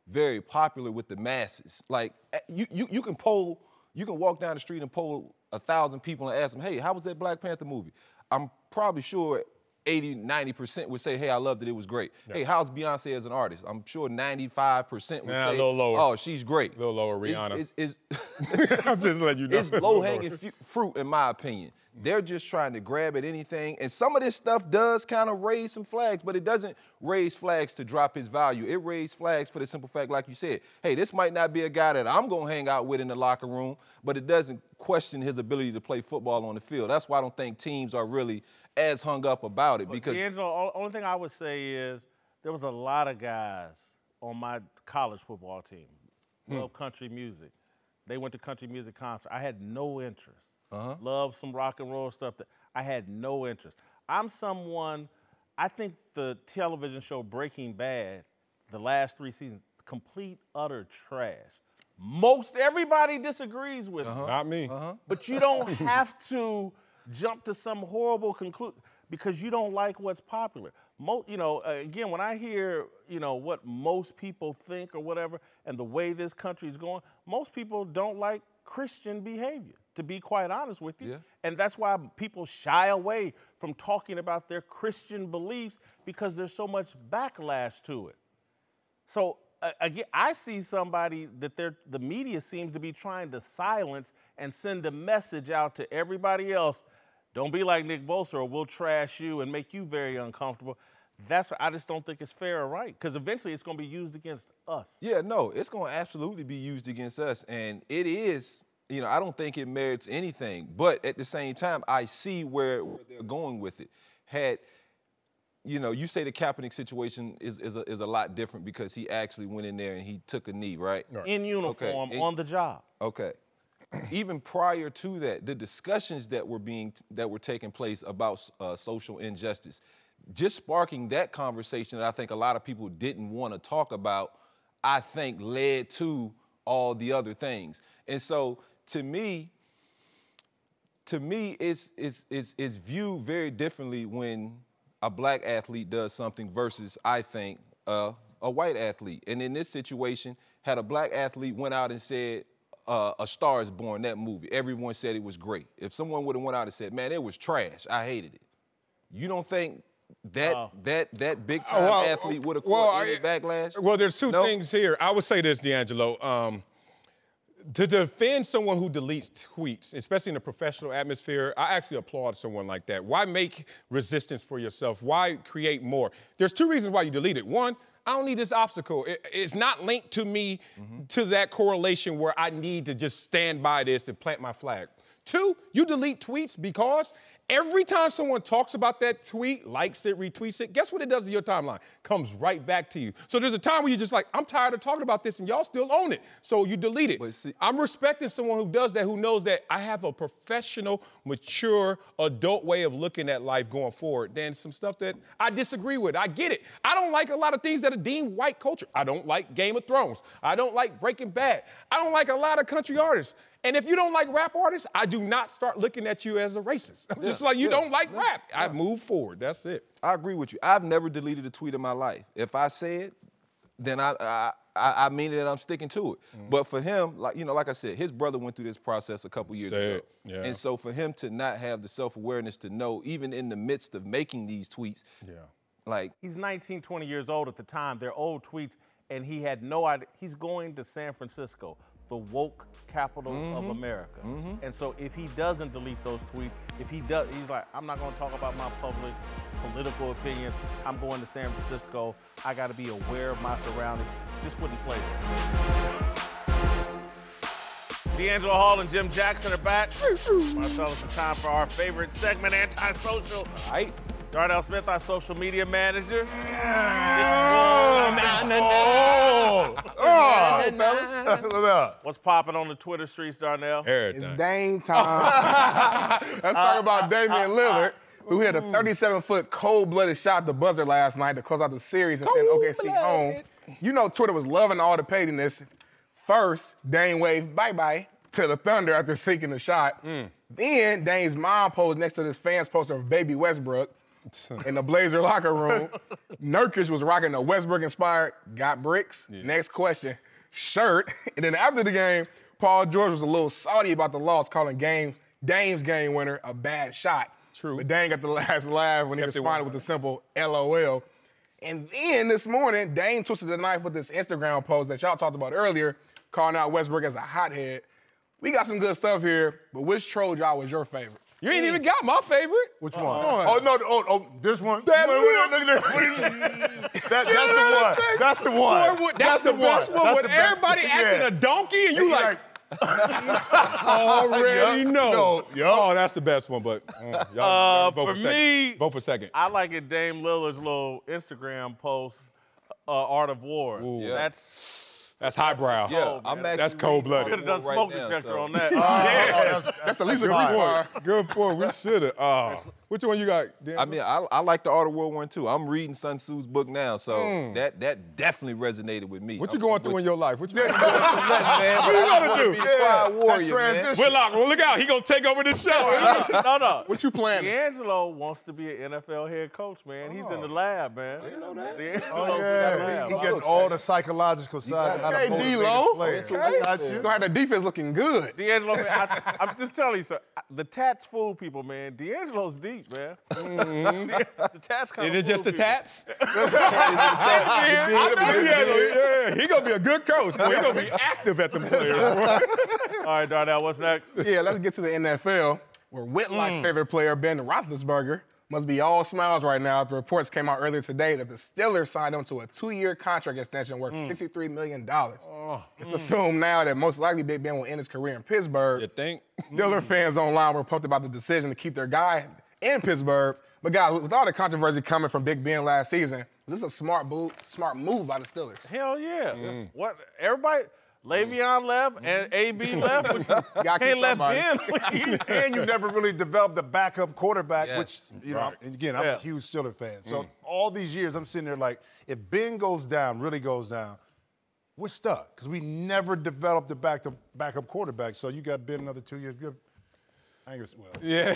very popular with the masses. Like you can walk down the street and poll 1,000 people and ask them, hey, how was that Black Panther movie? I'm probably sure 80, 90% would say, hey, I loved it, it was great. Yeah. Hey, how's Beyonce as an artist? I'm sure 95% would say, a little lower. Oh, she's great. A little lower, Rihanna. I'm just letting you know. It's low-hanging fruit, in my opinion. They're just trying to grab at anything. And some of this stuff does kind of raise some flags, but it doesn't raise flags to drop his value. It raised flags for the simple fact, like you said, hey, this might not be a guy that I'm going to hang out with in the locker room, but it doesn't question his ability to play football on the field. That's why I don't think teams are really as hung up about it. Because D'Angelo, only thing I would say is there was a lot of guys on my college football team who love country music. They went to country music concert. I had no interest. Love some rock and roll stuff. I had no interest. I'm someone, I think the television show Breaking Bad, the last 3 seasons, complete, utter trash. Most everybody disagrees with me. Not me. But you don't have to jump to some horrible conclusion because you don't like what's popular. Again, when I hear, what most people think or whatever, and the way this country's going, most people don't like Christian behavior, to be quite honest with you. Yeah. And that's why people shy away from talking about their Christian beliefs because there's so much backlash to it. So, again, I see somebody that the media seems to be trying to silence and send a message out to everybody else. Don't be like Nick Bosa or we'll trash you and make you very uncomfortable. That's what I just don't think it's fair or right because eventually it's going to be used against us. Yeah, no, it's going to absolutely be used against us. And it is, I don't think it merits anything. But at the same time, I see where they're going with it. You say the Kaepernick situation is a lot different because he actually went in there and he took a knee, right? In uniform, on the job. Okay. Even prior to that, the discussions that were taking place about social injustice, just sparking that conversation that I think a lot of people didn't want to talk about, I think led to all the other things. And so to me, it's viewed very differently when a black athlete does something versus, I think, a white athlete. And in this situation, had a black athlete went out and said, A Star Is Born, that movie, everyone said it was great. If someone would have went out and said, man, it was trash, I hated it. You don't think that big time athlete would have caught any backlash? Well, there's two things here. I would say this, D'Angelo. To defend someone who deletes tweets, especially in a professional atmosphere, I actually applaud someone like that. Why make resistance for yourself? Why create more? There's two reasons why you delete it. One, I don't need this obstacle. It's not linked to me to that correlation where I need to just stand by this and plant my flag. Two, you delete tweets because every time someone talks about that tweet, likes it, retweets it, guess what it does to your timeline? Comes right back to you. So there's a time where you're just like, I'm tired of talking about this and y'all still own it. So you delete it. I'm respecting someone who does that, who knows that I have a professional, mature, adult way of looking at life going forward than some stuff that I disagree with. I get it. I don't like a lot of things that are deemed white culture. I don't like Game of Thrones. I don't like Breaking Bad. I don't like a lot of country artists. And if you don't like rap artists, I do not start looking at you as a racist. I'm just like, you don't like rap. I move forward. That's it. I agree with you. I've never deleted a tweet in my life. If I say it, then I mean it and I'm sticking to it. But for him, like I said, his brother went through this process a couple years ago. Yeah. And so for him to not have the self-awareness to know, even in the midst of making these tweets, he's 19, 20 years old at the time. They're old tweets, and he had no idea. He's going to San Francisco, the woke capital of America. And so if he doesn't delete those tweets, he's like, I'm not gonna talk about my public political opinions. I'm going to San Francisco. I gotta be aware of my surroundings. Just wouldn't play it. D'Angelo Hall and Jim Jackson are back. Marcellus, it's time for our favorite segment, Antisocial. All right. Darnell Smith, our social media manager. What's popping on the Twitter streets, Darnell? It's Dame time. Let's talk about Damian Lillard, who hit a 37-foot cold-blooded shot at the buzzer last night to close out the series and send OKC home. You know Twitter was loving all the pettiness. First, Dame waved bye-bye to the Thunder after sinking the shot. Then Dame's mom posed next to this fans poster of baby Westbrook. in the Blazer locker room. Nurkic was rocking a Westbrook-inspired Got Bricks. Next question, shirt. And then after the game, Paul George was a little salty about the loss, calling Dame's game winner a bad shot. True. But Dame got the last laugh when he responded with a simple LOL. And then this morning, Dame twisted the knife with this Instagram post that y'all talked about earlier, calling out Westbrook as a hothead. We got some good stuff here, but which Trojan was your favorite? You ain't even got my favorite. Which one? Oh, no, this one. Look at that. That's the one. That's the best one. When everybody acting a donkey and you like, already know. Oh, that's the best one, but y'all vote for second. Vote for second. I like it Dame Lillard's little Instagram post, Art of War. Ooh. Yeah. That's highbrow. Yeah, that's cold-blooded. Could have done smoke detector on that. That's at least a good point. Good point. We should have. Which one you got, Dan? I mean, I like the Art of War one too. I'm reading Sun Tzu's book now, so that definitely resonated with me. What you going through in your life? What you man? What you gonna do? Be the quiet warrior, man. Whitlock, well, look out. He gonna take over this show. No. What you planning? D'Angelo wants to be an NFL head coach, man. He's in the lab, man. I didn't know that. D'Angelo's Yeah, he getting all the psychological sides. How to Hey, motivate D-Lo. his players. I got you. You're gonna have the defense looking good. D'Angelo, man, I'm just telling you, sir, the tats fool people, man. D'Angelo's deep, man. The tats kind Is of it just the people. tats? I Yeah, he gonna be a good coach. Boy, he gonna be active at the players. All right, Darnell, what's next? Yeah, let's get to the NFL, where Whitlock's favorite player, Ben Roethlisberger, must be all smiles right now. The reports came out earlier today that the Steelers signed him to a 2-year contract extension worth $63 million. It's assumed now that most likely Big Ben will end his career in Pittsburgh. You think? Steelers fans online were pumped about the decision to keep their guy in Pittsburgh. But guys, with all the controversy coming from Big Ben last season, was this a smart move by the Steelers? Hell yeah. What? Everybody, Le'Veon left and AB left. Which Gotta can't keep let somebody. Ben leave. And you never really developed a backup quarterback, Yes. which, and again, I'm a huge Steelers fan. So all these years, I'm sitting there like, if Ben goes down, really goes down, we're stuck because we never developed a backup quarterback. So you got Ben another 2 years. Good. I ain't gonna, well. Yeah.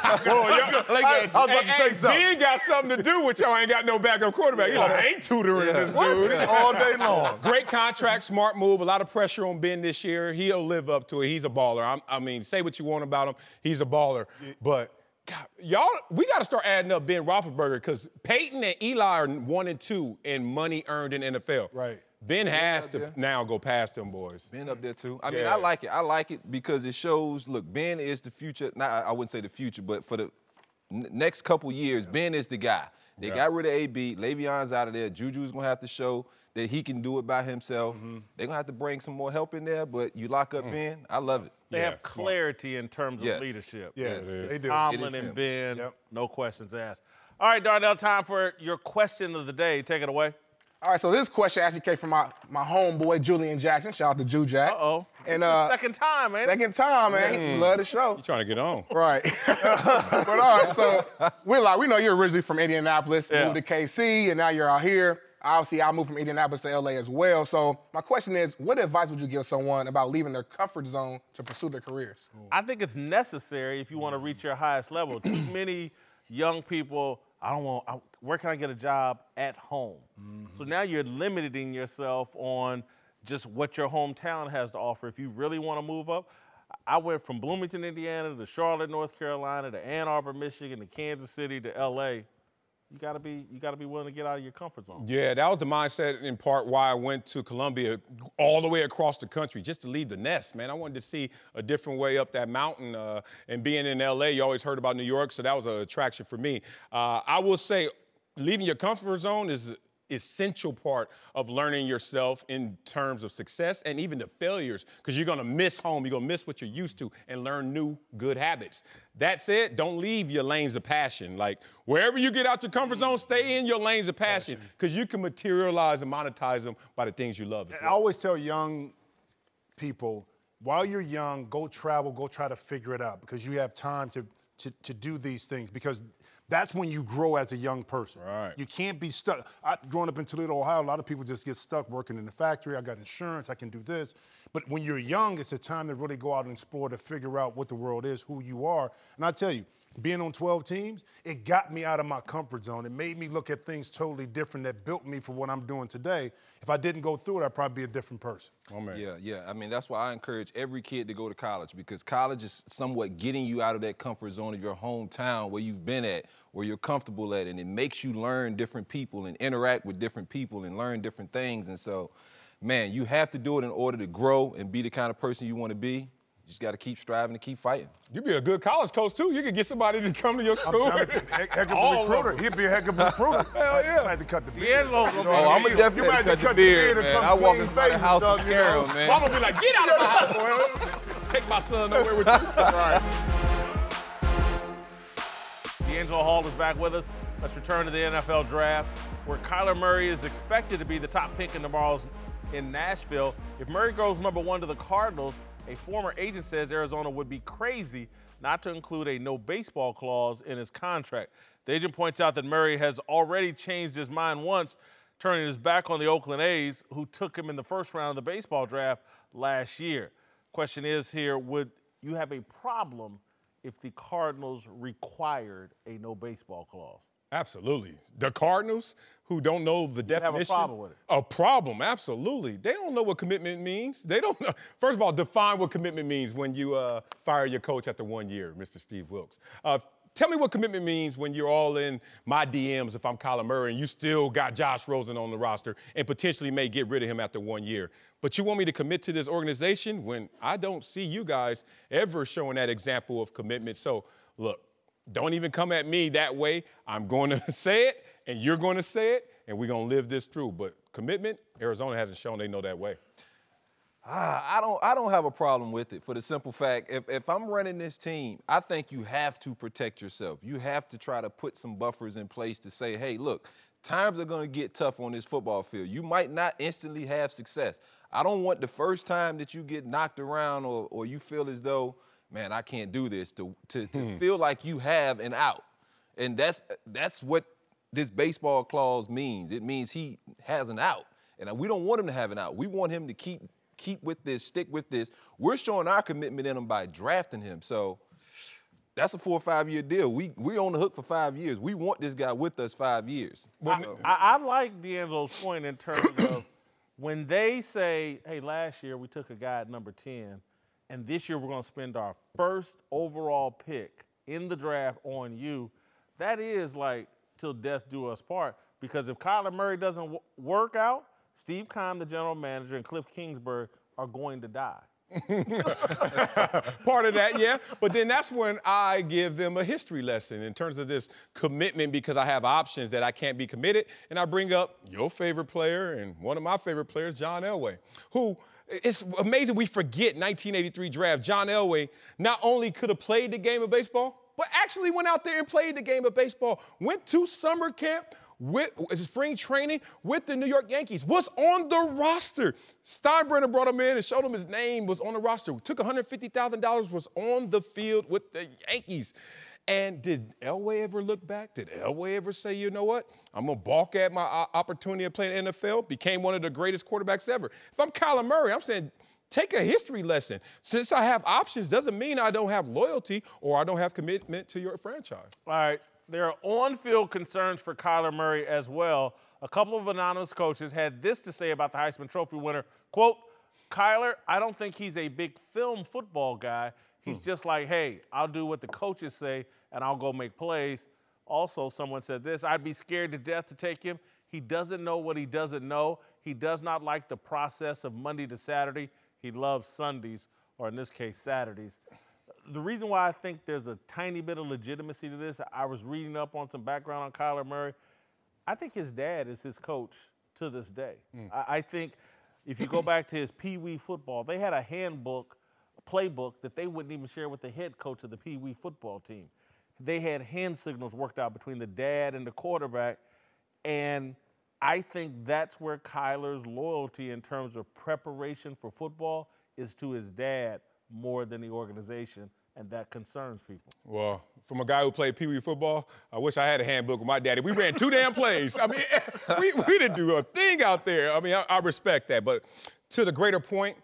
I was about to say something. Ben got something to do with y'all ain't got no backup quarterback. He like, I ain't tutoring this dude. All day long. Great contract, smart move. A lot of pressure on Ben this year. He'll live up to it. He's a baller. I mean, say what you want about him. He's a baller. But, God, y'all, we got to start adding up Ben Roethlisberger because Peyton and Eli are 1 and 2 in money earned in NFL. Right. Ben has to now go past them boys. Ben up there too. I mean, I like it. I like it because it shows. Look, Ben is the future. I wouldn't say the future, but for the next couple years, Ben is the guy. They got rid of AB. Le'Veon's out of there. Juju's gonna have to show that he can do it by himself. They're gonna have to bring some more help in there, but you lock up Ben. I love it. They have clarity in terms of Yes. leadership. Yeah, they do. Tomlin and Ben, no questions asked. All right, Darnell, time for your question of the day. Take it away. All right, so this question actually came from my homeboy, Julian Jackson. Shout out to Ju Jack. Uh-oh. And, This is the second time, man. Second time, man. Love the show. You trying to get on. Right. But all right, so we know you're originally from Indianapolis, moved to KC, and now you're out here. Obviously, I moved from Indianapolis to LA as well. So my question is, what advice would you give someone about leaving their comfort zone to pursue their careers? I think it's necessary if you want to reach your highest level. Too many young people, where can I get a job at home? So now you're limiting yourself on just what your hometown has to offer. If you really want to move up, I went from Bloomington, Indiana to Charlotte, North Carolina, to Ann Arbor, Michigan, to Kansas City, to LA. You gotta be willing to get out of your comfort zone. Yeah, that was the mindset in part why I went to Columbia all the way across the country, just to leave the nest, man. I wanted to see a different way up that mountain. And being in LA, you always heard about New York, so that was an attraction for me. I will say, leaving your comfort zone is an essential part of learning yourself in terms of success and even the failures, because you're gonna miss home, you're gonna miss what you're used to and learn new good habits. That said, don't leave your lanes of passion. Like, wherever you get out your comfort zone, stay in your lanes of passion, because you can materialize and monetize them by the things you love. I always tell young people, while you're young, go travel, go try to figure it out, because you have time to do these things, because That's when you grow as a young person. Right. You can't be stuck. Growing up in Toledo, Ohio, a lot of people just get stuck working in the factory. I got insurance, I can do this. But when you're young, it's a time to really go out and explore, to figure out what the world is, who you are. And I tell you, being on 12 teams, it got me out of my comfort zone. It made me look at things totally different that built me for what I'm doing today. If I didn't go through it, I'd probably be a different person. Oh, man. Yeah. I mean, that's why I encourage every kid to go to college, because college is somewhat getting you out of that comfort zone of your hometown where you've been at, where you're comfortable at, and it makes you learn different people and interact with different people and learn different things. And so, man, you have to do it in order to grow and be the kind of person you want to be. You just got to keep striving and keep fighting. You'd be a good college coach, too. You could get somebody to come to your school. I'm telling you, heck of a recruiter. He'd be a heck of a recruiter. Hell yeah. I had to cut the beard. I'm going to definitely cut the beard, man. I walk into my house and scare him, man. I'm going to be like, get out of my house, boy. Take my son nowhere with you. All right. D'Angelo Hall is back with us. Let's return to the NFL draft, where Kyler Murray is expected to be the top pick in tomorrow's in Nashville. If Murray goes number 1 to the Cardinals, a former agent says Arizona would be crazy not to include a no baseball clause in his contract. The agent points out that Murray has already changed his mind once, turning his back on the Oakland A's, who took him in the first round of the baseball draft last year. Question is here, would you have a problem if the Cardinals required a no baseball clause? Absolutely. The Cardinals, who don't know the definition. Have a problem with it. A problem, absolutely. They don't know what commitment means. They don't know. First of all, define what commitment means when you fire your coach after 1 year, Mr. Steve Wilks. Tell me what commitment means when you're all in my DMs if I'm Kyler Murray and you still got Josh Rosen on the roster and potentially may get rid of him after 1 year. But you want me to commit to this organization when I don't see you guys ever showing that example of commitment. So, look, don't even come at me that way. I'm going to say it, and you're going to say it, and we're going to live this through. But commitment, Arizona hasn't shown they know that way. I don't have a problem with it for the simple fact, if I'm running this team, I think you have to protect yourself. You have to try to put some buffers in place to say, hey, look, times are going to get tough on this football field. You might not instantly have success. I don't want the first time that you get knocked around or you feel as though, man, I can't do this, to feel like you have an out. And that's what this baseball clause means. It means he has an out. And we don't want him to have an out. We want him to keep with this, stick with this. We're showing our commitment in him by drafting him. So that's a 4 or 5 year deal. We're on the hook for 5 years. We want this guy with us 5 years. I like D'Angelo's point in terms of when they say, hey, last year we took a guy at number 10, and this year we're going to spend our first overall pick in the draft on you, that is like till death do us part. Because if Kyler Murray doesn't work out, Steve Keim, the general manager, and Cliff Kingsbury are going to die. Part of that, yeah. But then that's when I give them a history lesson in terms of this commitment, because I have options that I can't be committed. And I bring up your favorite player and one of my favorite players, John Elway, who – it's amazing we forget 1983 draft. John Elway not only could have played the game of baseball, but actually went out there and played the game of baseball, went to summer camp, with spring training with the New York Yankees, was on the roster. Steinbrenner brought him in and showed him his name was on the roster. Took $150,000, was on the field with the Yankees. And did Elway ever look back? Did Elway ever say, you know what? I'm going to balk at my opportunity of playing in the NFL? Became one of the greatest quarterbacks ever. If I'm Kyler Murray, I'm saying take a history lesson. Since I have options doesn't mean I don't have loyalty or I don't have commitment to your franchise. All right. There are on-field concerns for Kyler Murray as well. A couple of anonymous coaches had this to say about the Heisman Trophy winner. Quote, Kyler, I don't think he's a big film football guy. He's just like, hey, I'll do what the coaches say, and I'll go make plays. Also, someone said this, I'd be scared to death to take him. He doesn't know what he doesn't know. He does not like the process of Monday to Saturday. He loves Sundays, or in this case, Saturdays. The reason why I think there's a tiny bit of legitimacy to this, I was reading up on some background on Kyler Murray. I think his dad is his coach to this day. I think if you go back to his Pee Wee football, they had a handbook, playbook that they wouldn't even share with the head coach of the Pee Wee football team. They had hand signals worked out between the dad and the quarterback, and I think that's where Kyler's loyalty in terms of preparation for football is to his dad more than the organization, and that concerns people. Well, from a guy who played Pee Wee football, I wish I had a handbook with my daddy. We ran 2 damn plays. I mean, we didn't do a thing out there. I mean, I respect that. But to the greater point,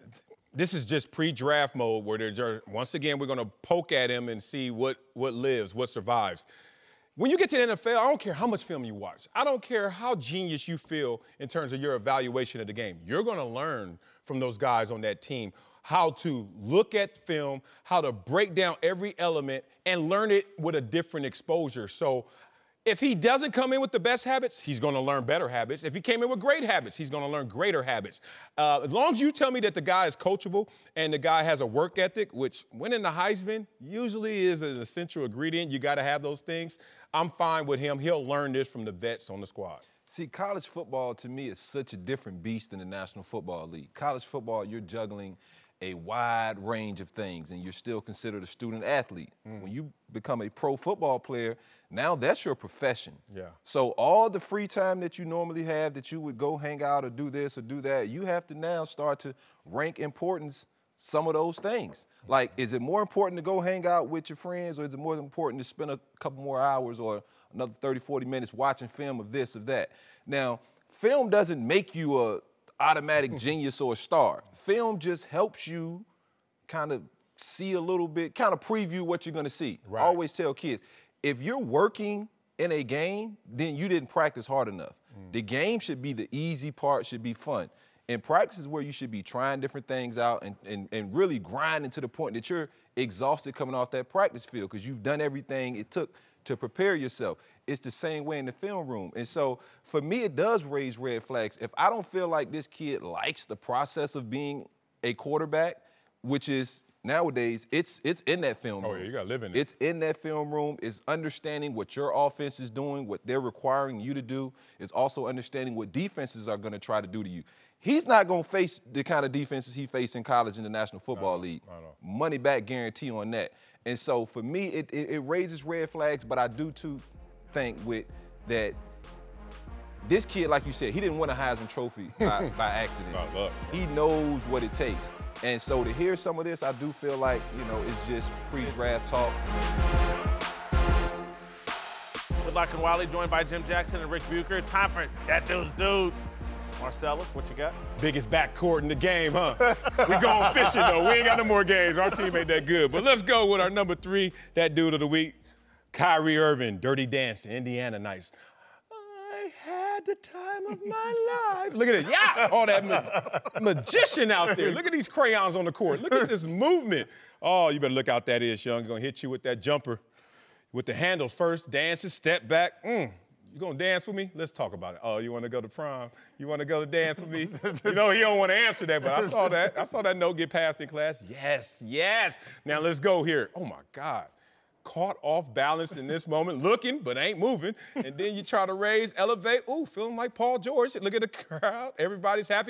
this is just pre-draft mode where once again, we're going to poke at him and see what lives, what survives. When you get to the NFL, I don't care how much film you watch. I don't care how genius you feel in terms of your evaluation of the game. You're going to learn from those guys on that team how to look at film, how to break down every element, and learn it with a different exposure. So if he doesn't come in with the best habits, he's going to learn better habits. If he came in with great habits, he's going to learn greater habits. As long as you tell me that the guy is coachable and the guy has a work ethic, which winning the Heisman usually is an essential ingredient. You got to have those things. I'm fine with him. He'll learn this from the vets on the squad. See, college football to me is such a different beast than the National Football League. College football, you're juggling a wide range of things, and you're still considered a student athlete. When you become a pro football player, now that's your profession. Yeah. So all the free time that you normally have, that you would go hang out or do this or do that, you have to now start to rank importance some of those things. Like, is it more important to go hang out with your friends, or is it more important to spend a couple more hours or another 30, 40 minutes watching film of this, of that? Now, film doesn't make you a automatic genius or a star. Film just helps you kind of see a little bit, kind of preview what you're going to see. Right. I always tell kids, if you're working in a game, then you didn't practice hard enough. The game should be the easy part, should be fun. And practice is where you should be trying different things out and really grinding to the point that you're exhausted coming off that practice field because you've done everything it took to prepare yourself. It's the same way in the film room. And so for me, it does raise red flags. If I don't feel like this kid likes the process of being a quarterback, which is nowadays, it's in that film room. Oh, yeah, you got to live in it. It's in that film room. It's understanding what your offense is doing, what they're requiring you to do. It's also understanding what defenses are going to try to do to you. He's not going to face the kind of defenses he faced in college in the National Football League. Money back guarantee on that. And so for me, it raises red flags, but I do too think with that this kid, like you said, he didn't win a Heisman Trophy by accident. He knows what it takes. And so to hear some of this, I do feel like, it's just pre-draft talk. Whitlock and Wiley joined by Jim Jackson and Rick Bucher. It's time for That Dude's Dudes. Marcellus, what you got? Biggest backcourt in the game, huh? We going fishing, though. We ain't got no more games. Our team ain't that good. But let's go with our number 3, that dude of the week, Kyrie Irving, Dirty Dancing, Indiana Nights. I had the time of my life. Look at it. Yeah! All that magician out there. Look at these crayons on the court. Look at this movement. Oh, you better look out that is, young. Going to hit you with that jumper. With the handles first, dances, step back. You gonna dance with me? Let's talk about it. Oh, you wanna go to prom? You wanna go to dance with me? He don't wanna answer that, but I saw that. I saw that note get passed in class. Yes. Now let's go here. Oh my God. Caught off balance in this moment, looking, but ain't moving. And then you try to raise, elevate. Ooh, feeling like Paul George. Look at the crowd. Everybody's happy.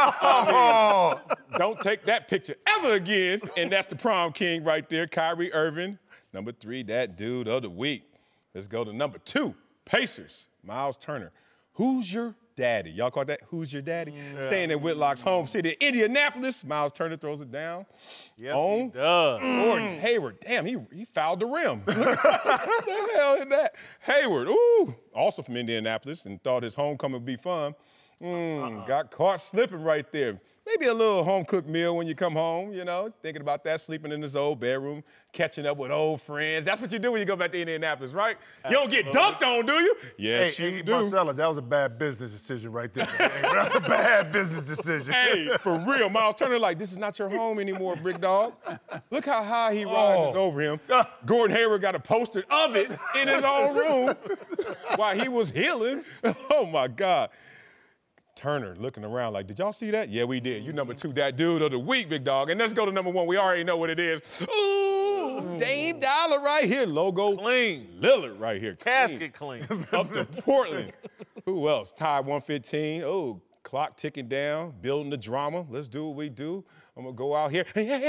Don't take that picture ever again. And that's the prom king right there, Kyrie Irving. Number 3, that dude of the week. Let's go to number 2. Pacers, Miles Turner. Who's your daddy? Y'all caught that? Who's your daddy? Yeah. Staying in Whitlock's home city, Indianapolis. Miles Turner throws it down. Yes, he does. Gordon Hayward. Damn, he fouled the rim. What the hell is that? Hayward, also from Indianapolis, and thought his homecoming would be fun. Got caught slipping right there. Maybe a little home-cooked meal when you come home, thinking about that, sleeping in his old bedroom, catching up with old friends. That's what you do when you go back to Indianapolis, right? Absolutely. You don't get dunked on, do you? Yes, you do. Marcellus, that was a bad business decision right there. That was a bad business decision. Hey, for real, Miles Turner, this is not your home anymore, big dog. Look how high he rises over him. Gordon Hayward got a poster of it in his own room while he was healing. Oh, my God. Turner looking around like, did y'all see that? Yeah, we did. You number 2, that dude of the week, big dog. And let's go to number 1. We already know what it is. Ooh, Dame Dollar right here. Logo clean. Lillard right here. Casket clean. Up to Portland. Who else? Tied 115. Oh, clock ticking down, building the drama. Let's do what we do. I'm going to go out here.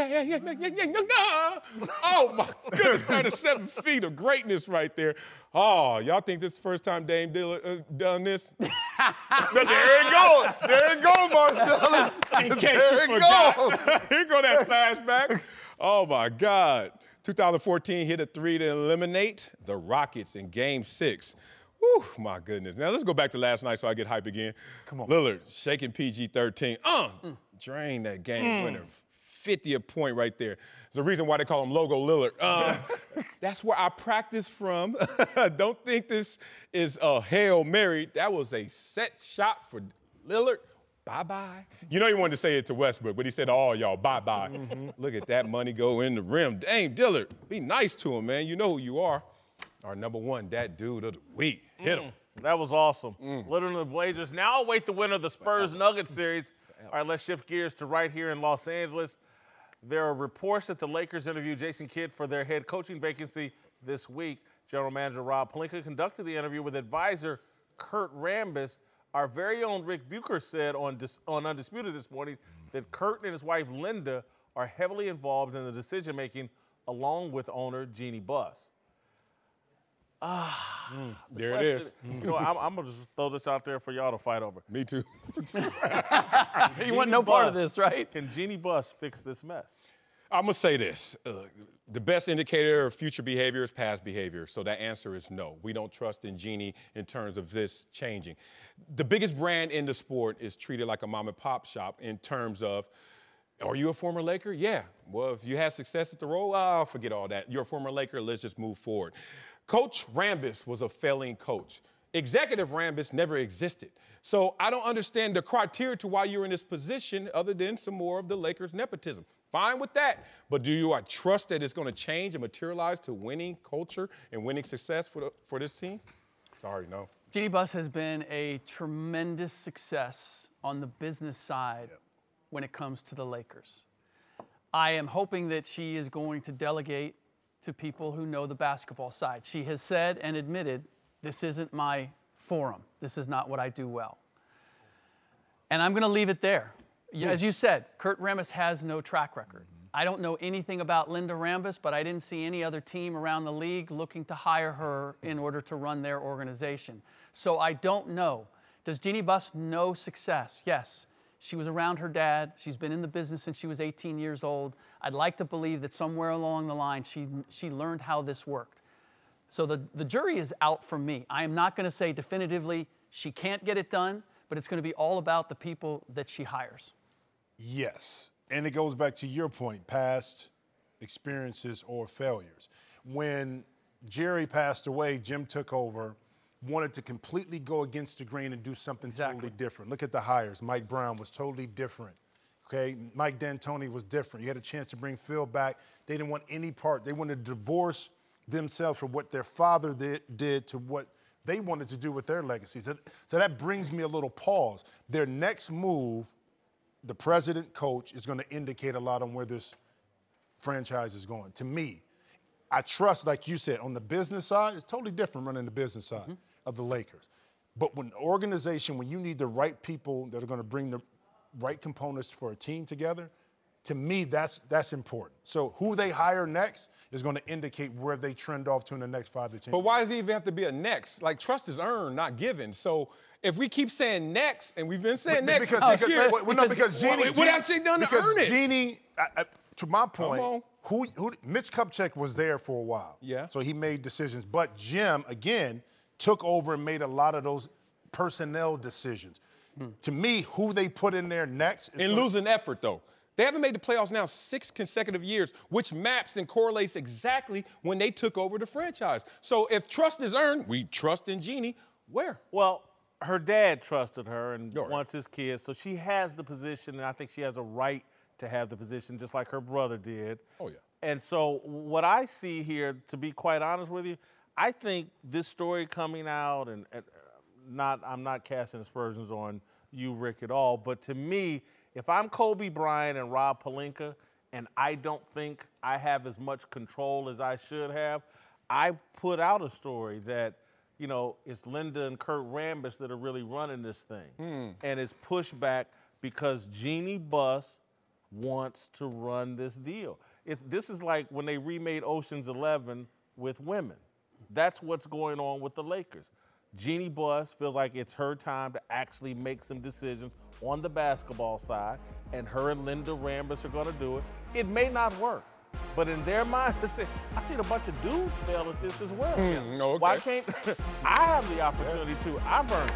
Oh, my goodness. 37 feet of greatness right there. Oh, y'all think this is the first time Dame Dillard done this? There it go. There it go, Marcellus. In case you forgot. Here go that flashback. Oh, my God. 2014 hit a 3 to eliminate the Rockets in Game 6. Whew, my goodness. Now, let's go back to last night so I get hype again. Come on. Lillard shaking PG-13. Drain that game winner. 50th point right there. There's a reason why they call him Logo Lillard. That's where I practice from. Don't think this is a Hail Mary. That was a set shot for Lillard. Bye-bye. You know he wanted to say it to Westbrook, but he said to all y'all, bye-bye. Look at that money go in the rim. Dang, Dillard, be nice to him, man. You know who you are. Our number one, that dude of the week. Hit him. That was awesome. Lillard and the Blazers now await the winner of the Spurs-Nuggets series. All right, let's shift gears to right here in Los Angeles. There are reports that the Lakers interviewed Jason Kidd for their head coaching vacancy this week. General Manager Rob Pelinka conducted the interview with advisor Kurt Rambis. Our very own Rick Bucher said on Undisputed this morning that Kurt and his wife Linda are heavily involved in the decision-making along with owner Jeannie Buss. There it is. You know, I'm going to just throw this out there for y'all to fight over. Me too. You want no part of this, right? Can Jeannie Buss fix this mess? I'm going to say this. The best indicator of future behavior is past behavior. So that answer is no. We don't trust in Jeannie in terms of this changing. The biggest brand in the sport is treated like a mom and pop shop in terms of, are you a former Laker? Yeah. Well, if you had success at the role, I'll forget all that. You're a former Laker. Let's just move forward. Coach Rambis was a failing coach. Executive Rambis never existed. So I don't understand the criteria to why you're in this position other than some more of the Lakers nepotism. Fine with that. But do you trust that it's going to change and materialize to winning culture and winning success for this team? Sorry, no. Jeannie Buss has been a tremendous success on the business side when it comes to the Lakers. I am hoping that she is going to delegate to people who know the basketball side. She has said and admitted, this isn't my forum. This is not what I do well. And I'm going to leave it there. As you said, Kurt Rambis has no track record. I don't know anything about Linda Rambis, but I didn't see any other team around the league looking to hire her in order to run their organization. So I don't know. Does Jeannie Buss know success? Yes. She was around her dad. She's been in the business since she was 18 years old. I'd like to believe that somewhere along the line she learned how this worked. So the jury is out for me. I am not going to say definitively she can't get it done, but it's going to be all about the people that she hires. Yes. And it goes back to your point, past experiences or failures. When Jerry passed away, Jim took over, wanted to completely go against the grain and do something totally different. Look at the hires. Mike Brown was totally different. Okay, Mike D'Antoni was different. You had a chance to bring Phil back. They didn't want any part. They wanted to divorce themselves from what their father did to what they wanted to do with their legacy. So that brings me a little pause. Their next move, the president, coach, is going to indicate a lot on where this franchise is going. To me, I trust, like you said, on the business side, it's totally different running the business side of the Lakers. But when organization, when you need the right people that are going to bring the right components for a team together, to me, that's important. So who they hire next is going to indicate where they trend off to in the next 5 to 10 But years. why does it even have to be a next? Like, trust is earned, not given. So if we keep saying next, and we've been saying next for 6 years, because Jeannie, what has she done to earn it? Jeannie, to my point, Mitch Kupchak was there for a while. Yeah. So he made decisions. But Jim, again, took over and made a lot of those personnel decisions. To me, who they put in there next is losing effort, though. They haven't made the playoffs now 6 consecutive years, which maps and correlates exactly when they took over the franchise. So if trust is earned, we trust in Jeannie. Where? Well, her dad trusted her and wants his kids, so she has the position, and I think she has a right to have the position, just like her brother did. Oh, yeah. And so what I see here, to be quite honest with you, I think this story coming out, and I'm not casting aspersions on you, Rick, at all, but to me, if I'm Kobe Bryant and Rob Pelinka, and I don't think I have as much control as I should have, I put out a story that, you know, it's Linda and Kurt Rambis that are really running this thing. And it's pushed back because Jeannie Buss wants to run this deal. This is like when they remade Ocean's 11 with women. That's what's going on with the Lakers. Jeannie Buss feels like it's her time to actually make some decisions on the basketball side, and her and Linda Rambis are going to do it. It may not work, But in their mind, I seen a bunch of dudes fail at this as well. Okay. Why can't I have the opportunity to? I've earned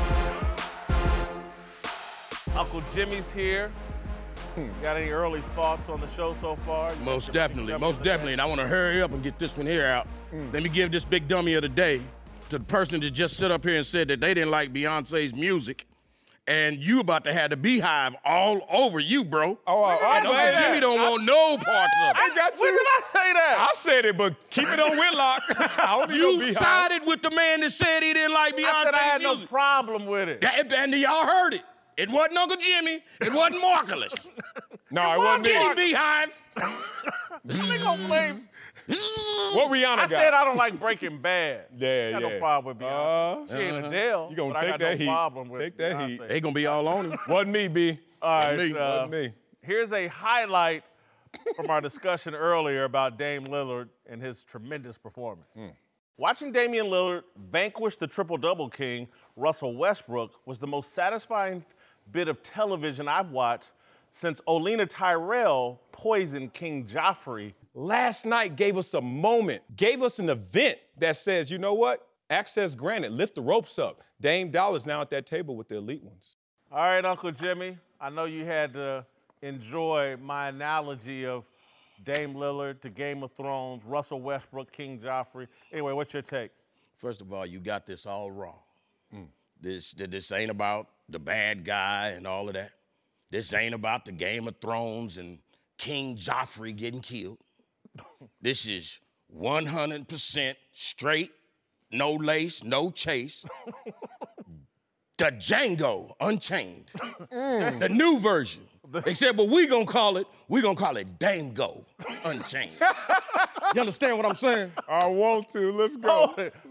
it. Uncle Jimmy's here. Got any early thoughts on the show so far? Most definitely. And I want to hurry up and get this one here out. Let me give this big dummy of the day to the person that just stood up here and said that they didn't like Beyonce's music. And you about to have the beehive all over you, bro. And Uncle Jimmy don't want no parts of it. I got you. When did I say that? I said it, but keep it on Whitlock. You sided with the man that said he didn't like Beyonce's music. I said I had no problem with it. And y'all heard it. It wasn't Uncle Jimmy. It wasn't Marcellus. No, it wasn't me. Get him, beehive. They gonna blame. What Rihanna got? I said I don't like Breaking Bad. Yeah, I got no problem with Beyonce. She ain't Adele. You gonna but take I got that no heat. problem with Take that Beyonce. heat. They gonna be all on him. Wasn't me, B. All right, Wasn't me. here's a highlight from our discussion earlier about Dame Lillard and his tremendous performance. Watching Damian Lillard vanquish the triple-double king, Russell Westbrook, was the most satisfying bit of television I've watched since Olena Tyrell poisoned King Joffrey. Last night gave us a moment, gave us an event that says, you know what? Access granted, lift the ropes up. Dame Dollar's now at that table with the elite ones. All right, Uncle Jimmy, I know you had to enjoy my analogy of Dame Lillard to Game of Thrones, Russell Westbrook, King Joffrey. Anyway, what's your take? First of all, you got this all wrong. This ain't about the bad guy and all of that. This ain't about the Game of Thrones and King Joffrey getting killed. This is 100% straight, no lace, no chase. The Django Unchained. The new version. Except what we gonna call it Dango Unchained. You understand what I'm saying? I want to. Let's go.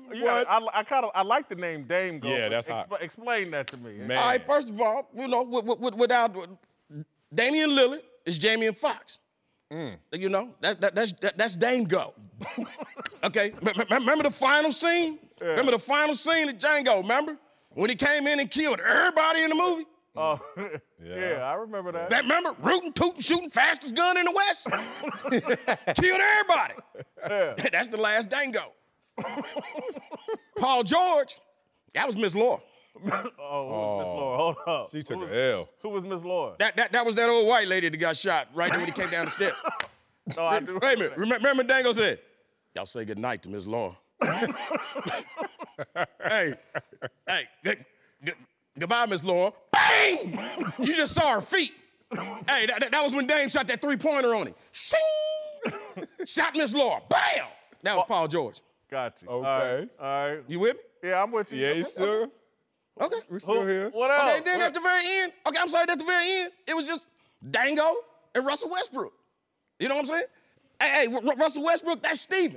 I like the name Dame Go. Yeah, that's hot. Explain that to me. Man. All right, first of all, you know, without Damian Lillard is Jamian Fox. You know, that's Dame Go. Okay, remember the final scene? Yeah. Remember the final scene of Django, remember? When he came in and killed everybody in the movie? Oh, yeah, I remember that. Remember? Rootin', tootin', shooting, fastest gun in the West? Killed everybody. Yeah. That's the last Dango. Paul George, that was Miss Laura. Who was Miss Laura? Hold up. She took a L. Who was Miss Laura? That was that old white lady that got shot right when he came down the steps. No, I do. Wait a minute. Remember Dango said, y'all say goodnight to Miss Laura. Hey, goodbye, Miss Laura. Bang! You just saw her feet. Hey, that was when Dame shot that three-pointer on him. Shing! Shot Miss Laura. Bam! That was Paul George. Got you. Okay. All right. You with me? Yeah, I'm with you. Yeah, you still? Okay. We still here. What else? Okay, then at the very end, at the very end, it was just Dango and Russell Westbrook. You know what I'm saying? Hey, Russell Westbrook, that's Steven.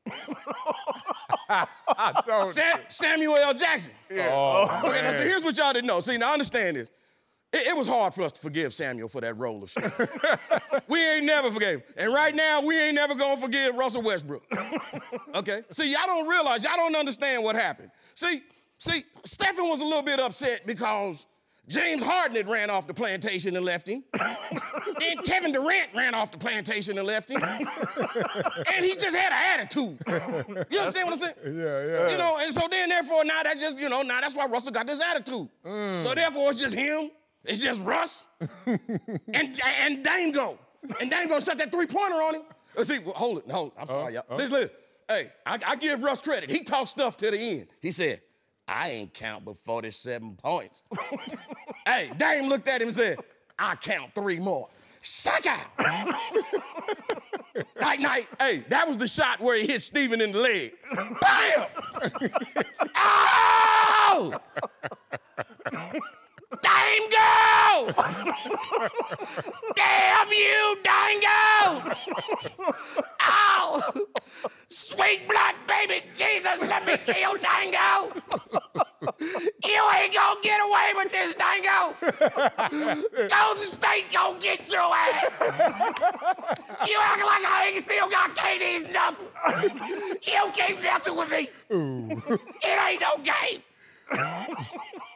Samuel L. Jackson. Yeah. Okay, now, so here's what y'all didn't know. See, now understand this. It was hard for us to forgive Samuel for that role of Steven. We ain't never forgave him. And right now, we ain't never gonna forgive Russell Westbrook. Okay? See, y'all don't realize, y'all don't understand what happened. See, Stephen was a little bit upset because James Harden had ran off the plantation and left him. Then Kevin Durant ran off the plantation and left him. And he just had an attitude. You understand what I'm saying? Yeah. You know, and so then therefore now that's why Russell got this attitude. So therefore it's just him, it's just Russ, and Dango. And Dango shot that three-pointer on him. See, hold it. I'm sorry, y'all. Listen. Hey, I give Russ credit. He talked stuff to the end. He said, I ain't count but 47 points. Hey, Dame looked at him and said, I count 3 more. Suck out. Night. Hey, that was the shot where he hit Steven in the leg. Bam! Ow! Dango! Damn you, Dango! Ow! Sweet blood baby Jesus, let me kill Dango! You ain't gonna get away with this, Dango! Golden State gonna get your ass! You act like I ain't still got KD's number! You keep messing with me! It ain't no game!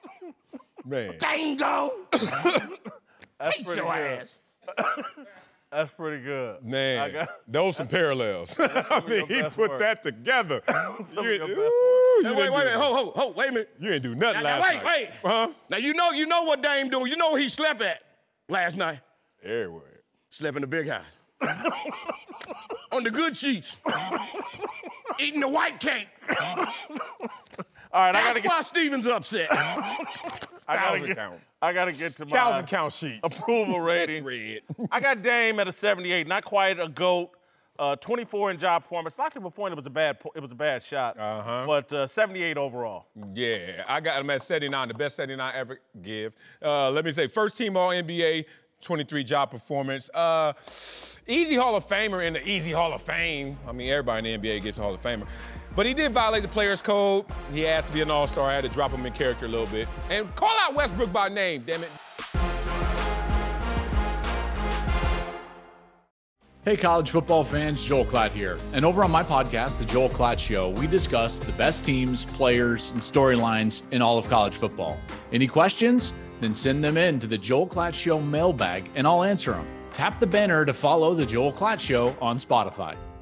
Man. Dango! That's Beat pretty your good. ass! That's pretty good. Man, those some parallels. I mean, he put that together. Some of your best work. Hey, wait, hold, wait a minute. You ain't do nothing Now, last wait, night. wait. Huh? Now you know what Dame doing. You know where he slept at last night. Everywhere. Slept in the big house. On the good sheets. Eating the white cake. All right, That's why Steven's upset. I gotta get to my 1,000 count sheets. approval rating. Red. I got Dame at a 78, not quite a GOAT. 24 in job performance. Slightly before it was a bad shot. But 78 overall. Yeah, I got him at 79, the best 79 ever give. Let me say, first team All-NBA, 23 job performance. Easy Hall of Famer in the easy Hall of Fame. I mean, everybody in the NBA gets a Hall of Famer. But he did violate the players' code. He asked to be an all-star. I had to drop him in character a little bit. And call out Westbrook by name, damn it. Hey, college football fans, Joel Klatt here. And over on my podcast, The Joel Klatt Show, we discuss the best teams, players, and storylines in all of college football. Any questions? Then send them in to the Joel Klatt Show mailbag, and I'll answer them. Tap the banner to follow The Joel Klatt Show on Spotify.